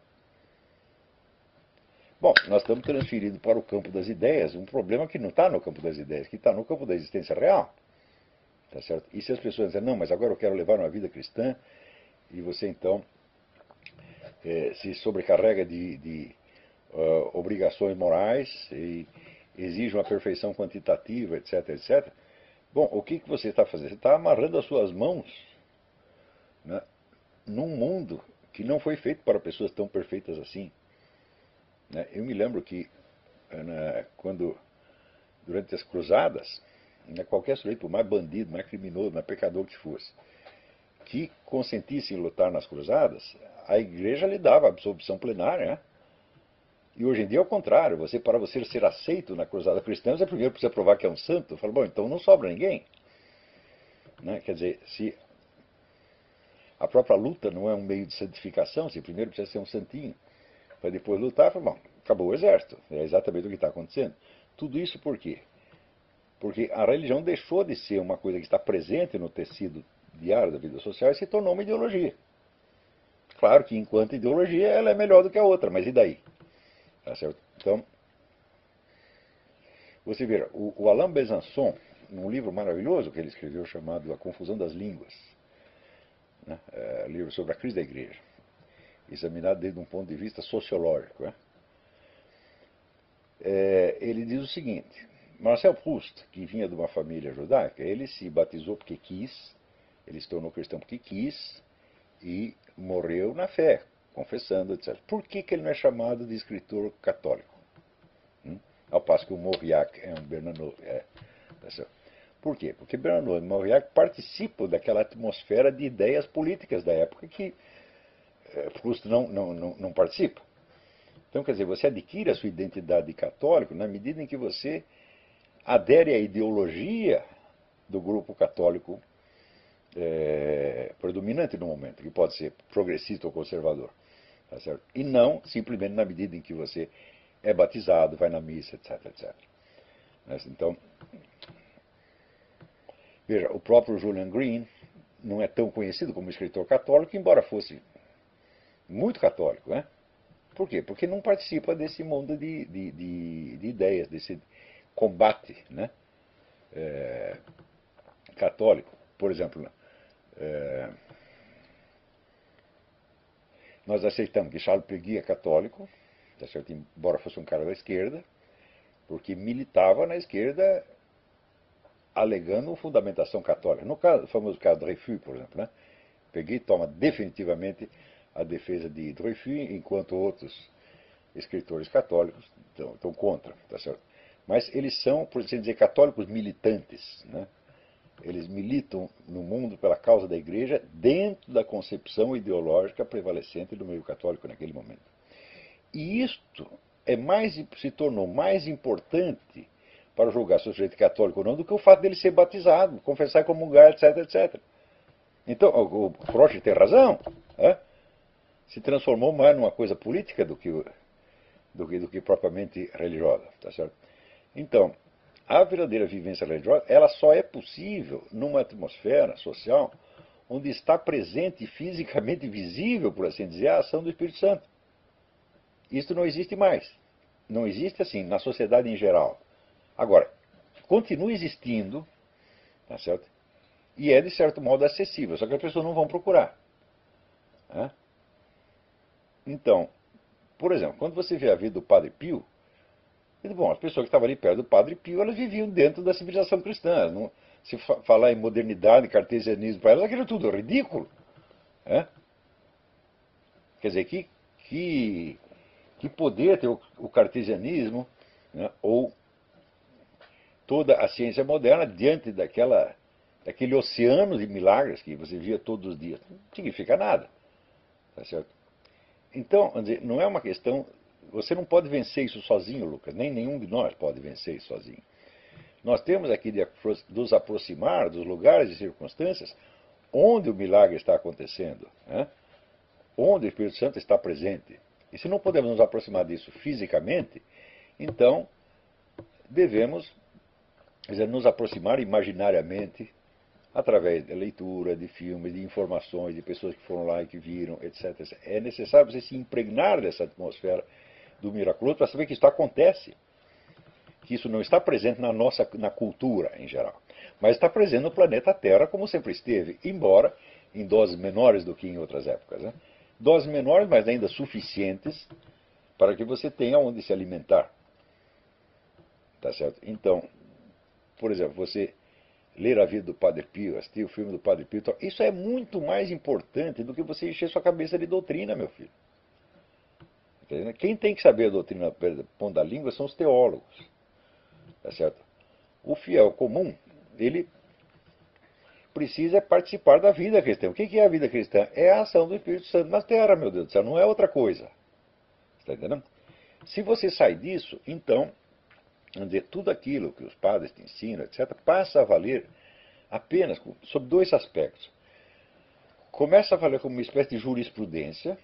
Bom, nós estamos transferindo para o campo das ideias um problema que não está no campo das ideias, que está no campo da existência real. Tá certo? E se as pessoas dizem, não, mas agora eu quero levar uma vida cristã, e você então se sobrecarrega de obrigações morais e exige uma perfeição quantitativa, etc, etc. Bom, o que você está fazendo? Você está amarrando as suas mãos, né, num mundo que não foi feito para pessoas tão perfeitas assim. Né? Eu me lembro que quando, durante as cruzadas, qualquer sujeito, por mais bandido, mais criminoso, mais pecador que fosse, que consentisse em lutar nas cruzadas, a igreja lhe dava absolvição plenária. Né? E hoje em dia é o contrário. Para você ser aceito na cruzada cristã, você primeiro precisa provar que é um santo. Fala, bom, então não sobra ninguém. Né? Quer dizer, se a própria luta não é um meio de santificação, se primeiro precisa ser um santinho, para depois lutar, fala, bom, acabou o exército. É exatamente o que está acontecendo. Tudo isso por quê? Porque a religião deixou de ser uma coisa que está presente no tecido diário da vida social e se tornou uma ideologia. Claro que, enquanto ideologia, ela é melhor do que a outra, mas e daí? Tá certo? Então, você vê, o Alain Besançon, num livro maravilhoso que ele escreveu chamado A Confusão das Línguas, né, livro sobre a crise da igreja, examinado desde um ponto de vista sociológico, né, ele diz o seguinte: Marcel Proust, que vinha de uma família judaica, ele se batizou porque quis, ele se tornou cristão porque quis e morreu na fé, confessando, etc. Por que ele não é chamado de escritor católico? Ao passo que o Mauriac é um Bernanos. Por quê? Porque Bernanos e Mauriac participam daquela atmosfera de ideias políticas da época que Proust não participa. Então, quer dizer, você adquire a sua identidade de católico na medida em que você adere à ideologia do grupo católico predominante no momento, que pode ser progressista ou conservador. Tá certo? E não simplesmente na medida em que você é batizado, vai na missa, etc, etc. Então, veja, o próprio Julian Green não é tão conhecido como escritor católico, embora fosse muito católico. Né? Por quê? Porque não participa desse mundo de ideias, desse combate, né, católico. Por exemplo, nós aceitamos que Charles Péguy é católico, tá certo? Embora fosse um cara da esquerda, porque militava na esquerda alegando fundamentação católica. No famoso caso de Dreyfus, por exemplo, né? Péguy toma definitivamente a defesa de Dreyfus, enquanto outros escritores católicos estão contra, tá certo? Mas eles são, por assim dizer, católicos militantes, né? Eles militam no mundo pela causa da igreja dentro da concepção ideológica prevalecente do meio católico naquele momento. E isto se tornou mais importante para julgar se o sujeito é católico ou não do que o fato dele ser batizado, confessar e comungar, etc, etc. Então, o Frosch tem razão. Né? Se transformou mais numa coisa política do que propriamente religiosa. Tá certo? Então, a verdadeira vivência religiosa, ela só é possível numa atmosfera social onde está presente fisicamente visível, por assim dizer, a ação do Espírito Santo. Isso não existe mais. Não existe assim na sociedade em geral. Agora, continua existindo, tá certo? E é de certo modo acessível, só que as pessoas não vão procurar. Né? Então, por exemplo, quando você vê a vida do Padre Pio, bom, as pessoas que estavam ali perto do Padre Pio, elas viviam dentro da civilização cristã. Não, se falar em modernidade, cartesianismo para elas, aquilo é tudo ridículo. Né? Quer dizer, que que poderia ter o cartesianismo, né, ou toda a ciência moderna diante daquele oceano de milagres que você via todos os dias. Não significa nada. Tá certo? Então, vamos dizer, não é uma questão. Você não pode vencer isso sozinho, Lucas. Nem nenhum de nós pode vencer isso sozinho. Nós temos aqui de nos aproximar dos lugares e circunstâncias onde o milagre está acontecendo, né? Onde o Espírito Santo está presente. E se não podemos nos aproximar disso fisicamente, então devemos, quer dizer, nos aproximar imaginariamente através da leitura, de filmes, de informações, de pessoas que foram lá e que viram, etc. É necessário você se impregnar dessa atmosfera do miraculoso para saber que isso acontece. Que isso não está presente na cultura em geral, mas está presente no planeta Terra como sempre esteve, embora em doses menores do que em outras épocas, né? Doses menores, mas ainda suficientes para que você tenha onde se alimentar. Tá certo? Então, por exemplo, você ler a vida do Padre Pio, assistir o filme do Padre Pio, isso é muito mais importante do que você encher sua cabeça de doutrina, meu filho. Quem tem que saber a doutrina ponta da língua são os teólogos. Tá certo? O fiel comum, ele precisa participar da vida cristã. O que é a vida cristã? É a ação do Espírito Santo na terra, meu Deus do céu, não é outra coisa. Está entendendo? Se você sai disso, então, vamos dizer, tudo aquilo que os padres te ensinam, etc., passa a valer apenas sob dois aspectos. Começa a valer como uma espécie de jurisprudência.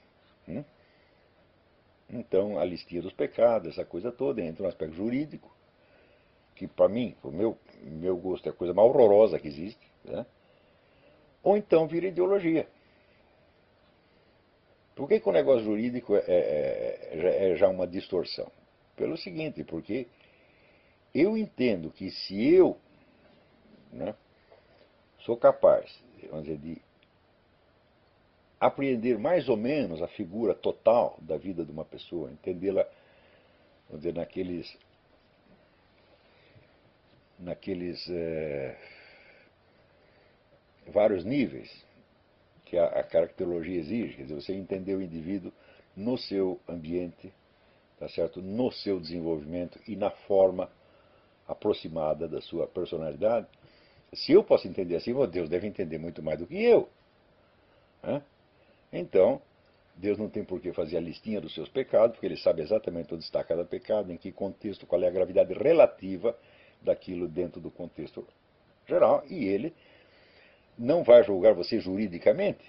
Então, a listinha dos pecados, essa coisa toda, entra um aspecto jurídico, que para mim, o meu gosto, é a coisa mais horrorosa que existe, né? Ou então vira ideologia. Por que o negócio jurídico é já uma distorção? Pelo seguinte, porque eu entendo que se eu, né, sou capaz, vamos dizer, de apreender mais ou menos a figura total da vida de uma pessoa, entendê-la, vamos dizer, naqueles vários níveis que a caracterologia exige, quer dizer, você entender o indivíduo no seu ambiente, tá certo? No seu desenvolvimento e na forma aproximada da sua personalidade. Se eu posso entender assim, Deus deve entender muito mais do que eu. Né? Então, Deus não tem por que fazer a listinha dos seus pecados, porque Ele sabe exatamente onde está cada pecado, em que contexto, qual é a gravidade relativa daquilo dentro do contexto geral, e Ele não vai julgar você juridicamente.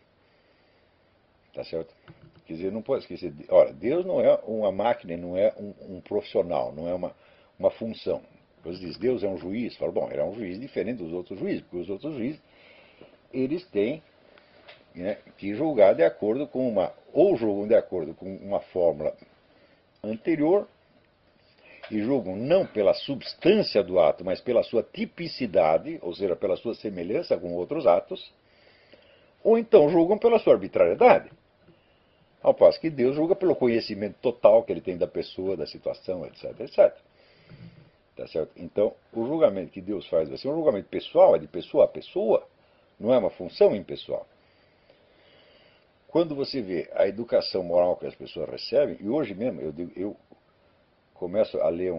Tá certo? Quer dizer, não pode esquecer. Olha, Deus não é uma máquina, não é um profissional, não é uma função. Você diz, Deus é um juiz. Fala, bom, ele é um juiz diferente dos outros juízes, porque os outros juízes, eles têm, né, que julgar de acordo com ou julgam de acordo com uma fórmula anterior, e julgam não pela substância do ato, mas pela sua tipicidade, ou seja, pela sua semelhança com outros atos, ou então julgam pela sua arbitrariedade. Ao passo que Deus julga pelo conhecimento total que ele tem da pessoa, da situação, etc, etc. Tá certo? Então, o julgamento que Deus faz vai ser um julgamento pessoal, é de pessoa a pessoa, não é uma função impessoal. Quando você vê a educação moral que as pessoas recebem, e hoje mesmo eu começo a ler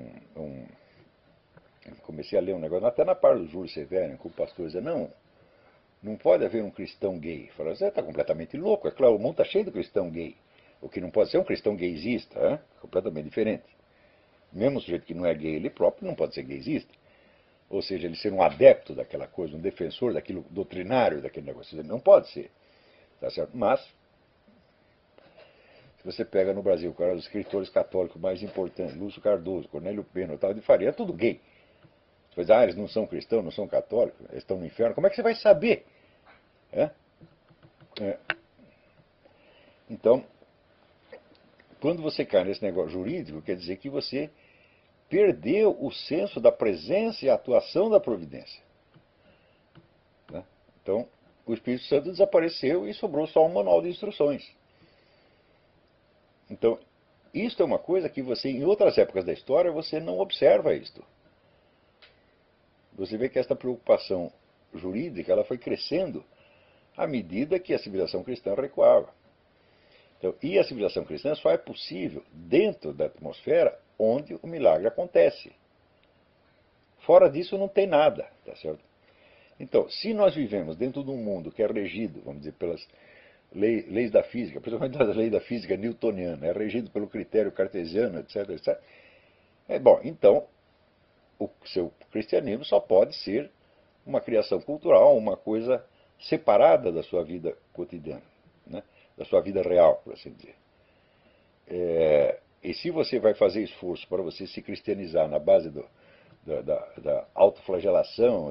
comecei a ler um negócio, até na parte do Júlio Severo, que o pastor dizia, não pode haver um cristão gay. Fala, você está completamente louco. É claro, o mundo está cheio de cristão gay. O que não pode ser um cristão gaysista, é completamente diferente. Mesmo o sujeito que não é gay ele próprio não pode ser gaysista. Ou seja, ele ser um adepto daquela coisa, um defensor daquilo doutrinário daquele negócio. Ele não pode ser. Tá certo? Mas, se você pega no Brasil, cara, os escritores católicos mais importantes, Lúcio Cardoso, Cornélio Pena, Otávio de Faria, é tudo gay. Você diz, eles não são cristãos, não são católicos, eles estão no inferno. Como é que você vai saber? Então, quando você cai nesse negócio jurídico, quer dizer que você perdeu o senso da presença e atuação da providência. Então, o Espírito Santo desapareceu e sobrou só um manual de instruções. Então, isto é uma coisa que você, em outras épocas da história, você não observa isto. Você vê que esta preocupação jurídica ela foi crescendo à medida que a civilização cristã recuava. Então, e a civilização cristã só é possível dentro da atmosfera onde o milagre acontece. Fora disso não tem nada, tá certo? Então, se nós vivemos dentro de um mundo que é regido, vamos dizer, pelas leis da física, principalmente das leis da física newtoniana, é regido pelo critério cartesiano, etc, etc, bom, então o seu cristianismo só pode ser uma criação cultural, uma coisa separada da sua vida cotidiana, né? Da sua vida real, por assim dizer. E se você vai fazer esforço para você se cristianizar na base da autoflagelação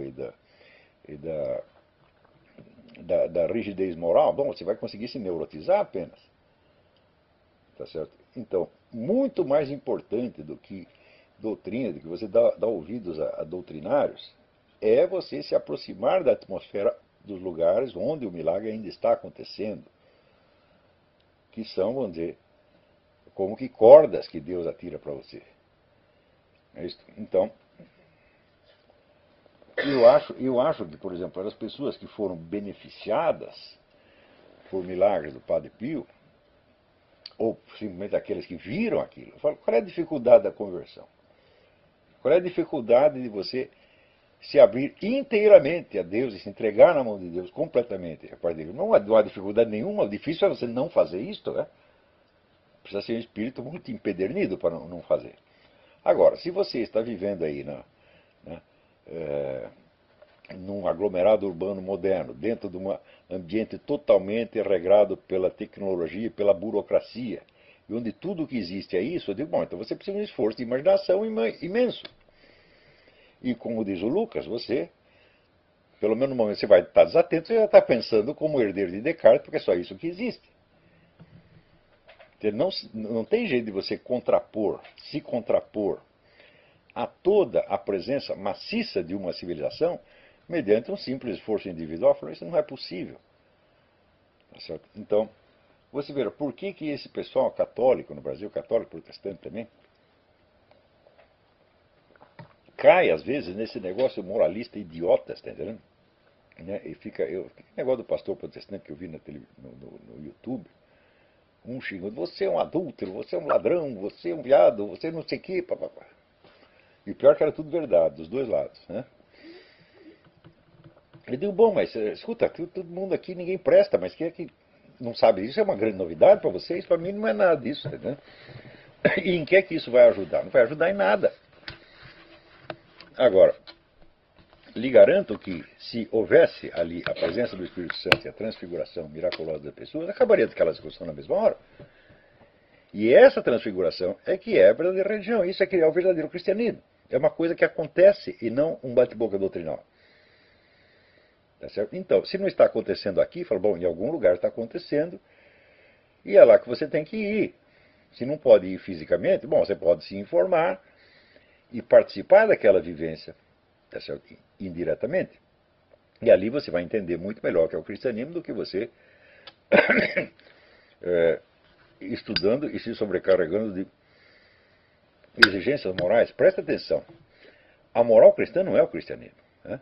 da rigidez moral, bom, você vai conseguir se neurotizar apenas. Tá certo? Então, muito mais importante do que doutrina, do que você dá ouvidos a doutrinários, é você se aproximar da atmosfera dos lugares onde o milagre ainda está acontecendo, que são, vamos dizer, como que cordas que Deus atira para você. É isso? Então, eu acho que, por exemplo, as pessoas que foram beneficiadas por milagres do Padre Pio, ou simplesmente aqueles que viram aquilo, eu falo, qual é a dificuldade da conversão? Qual é a dificuldade de você se abrir inteiramente a Deus e se entregar na mão de Deus completamente? Não há dificuldade nenhuma, o difícil é você não fazer isto, né? Precisa ser um espírito muito empedernido para não fazer. Agora, se você está vivendo aí num aglomerado urbano moderno, dentro de um ambiente totalmente regrado pela tecnologia e pela burocracia, e onde tudo que existe é isso, eu digo, bom, então você precisa de um esforço de imaginação imenso. E como diz o Lucas, você, pelo menos no momento que você vai estar desatento, você já está pensando como herdeiro de Descartes, porque é só isso que existe. Não tem jeito de você se contrapor a toda a presença maciça de uma civilização mediante um simples esforço individual. Isso não é possível. Tá certo? Então, você vê, por que esse pessoal católico no Brasil, católico protestante também, cai às vezes nesse negócio moralista idiota, está entendendo? Né? E negócio do pastor protestante que eu vi no YouTube, um xingando, você é um adúltero, você é um ladrão, você é um viado, você não sei o quê, papapá. E o pior é que era tudo verdade, dos dois lados, né? Eu digo, bom, mas escuta, todo mundo aqui, ninguém presta, mas quem é que não sabe isso? É uma grande novidade para vocês? Para mim não é nada disso, entendeu? E em que é que isso vai ajudar? Não vai ajudar em nada. Agora, lhe garanto que se houvesse ali a presença do Espírito Santo e a transfiguração miraculosa das pessoas, acabaria daquela discussão na mesma hora. E essa transfiguração é que é a verdadeira religião, isso é que é o verdadeiro cristianismo. É uma coisa que acontece e não um bate-boca doutrinal. Tá certo? Então, se não está acontecendo aqui, fala, bom, em algum lugar está acontecendo, e é lá que você tem que ir. Se não pode ir fisicamente, bom, você pode se informar e participar daquela vivência, tá certo? Indiretamente. E ali você vai entender muito melhor o que é o cristianismo do que você estudando e se sobrecarregando de exigências morais. Presta atenção. A moral cristã não é o cristianismo. Né?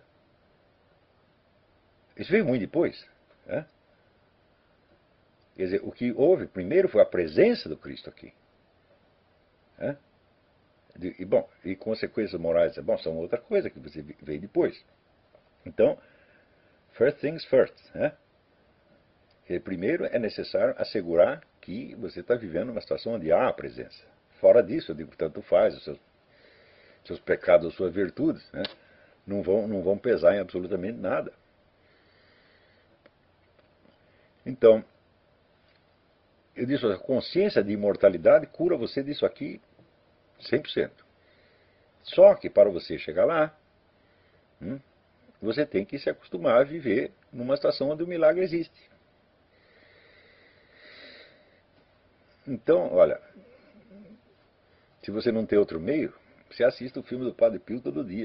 Isso veio muito depois. Né? Quer dizer, o que houve primeiro foi a presença do Cristo aqui. Né? E consequências morais, bom, são outra coisa que você veio depois. Então, first things first. Né? Primeiro é necessário assegurar que você está vivendo uma situação onde há a presença. Fora disso, eu digo, tanto faz, os seus pecados, as suas virtudes, né? não vão pesar em absolutamente nada. Então, eu disse, a consciência de imortalidade cura você disso aqui 100%. Só que para você chegar lá, você tem que se acostumar a viver numa situação onde o milagre existe. Então, olha, se você não tem outro meio, você assiste o filme do Padre Pio todo dia.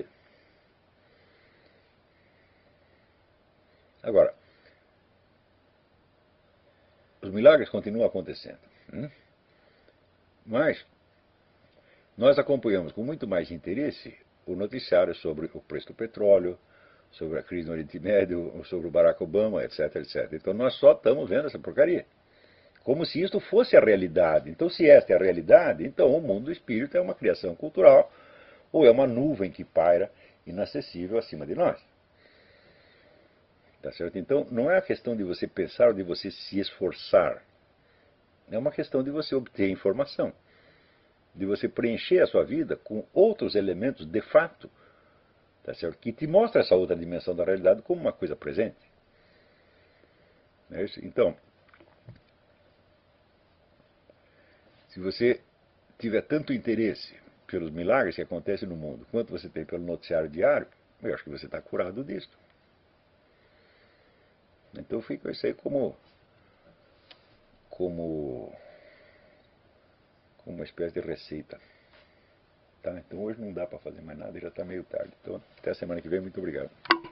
Agora, os milagres continuam acontecendo. Mas nós acompanhamos com muito mais interesse o noticiário sobre o preço do petróleo, sobre a crise no Oriente Médio, sobre o Barack Obama, etc, etc. Então nós só estamos vendo essa porcaria. Como se isto fosse a realidade. Então, se esta é a realidade, então o mundo do espírito é uma criação cultural ou é uma nuvem que paira inacessível acima de nós. Tá certo? Então, não é a questão de você pensar ou de você se esforçar. É uma questão de você obter informação, de você preencher a sua vida com outros elementos de fato, tá certo? Que te mostra essa outra dimensão da realidade como uma coisa presente. Então, se você tiver tanto interesse pelos milagres que acontecem no mundo, quanto você tem pelo noticiário diário, eu acho que você está curado disso. Então fica isso aí como uma espécie de receita. Tá? Então hoje não dá para fazer mais nada, já está meio tarde. Então até a semana que vem, muito obrigado.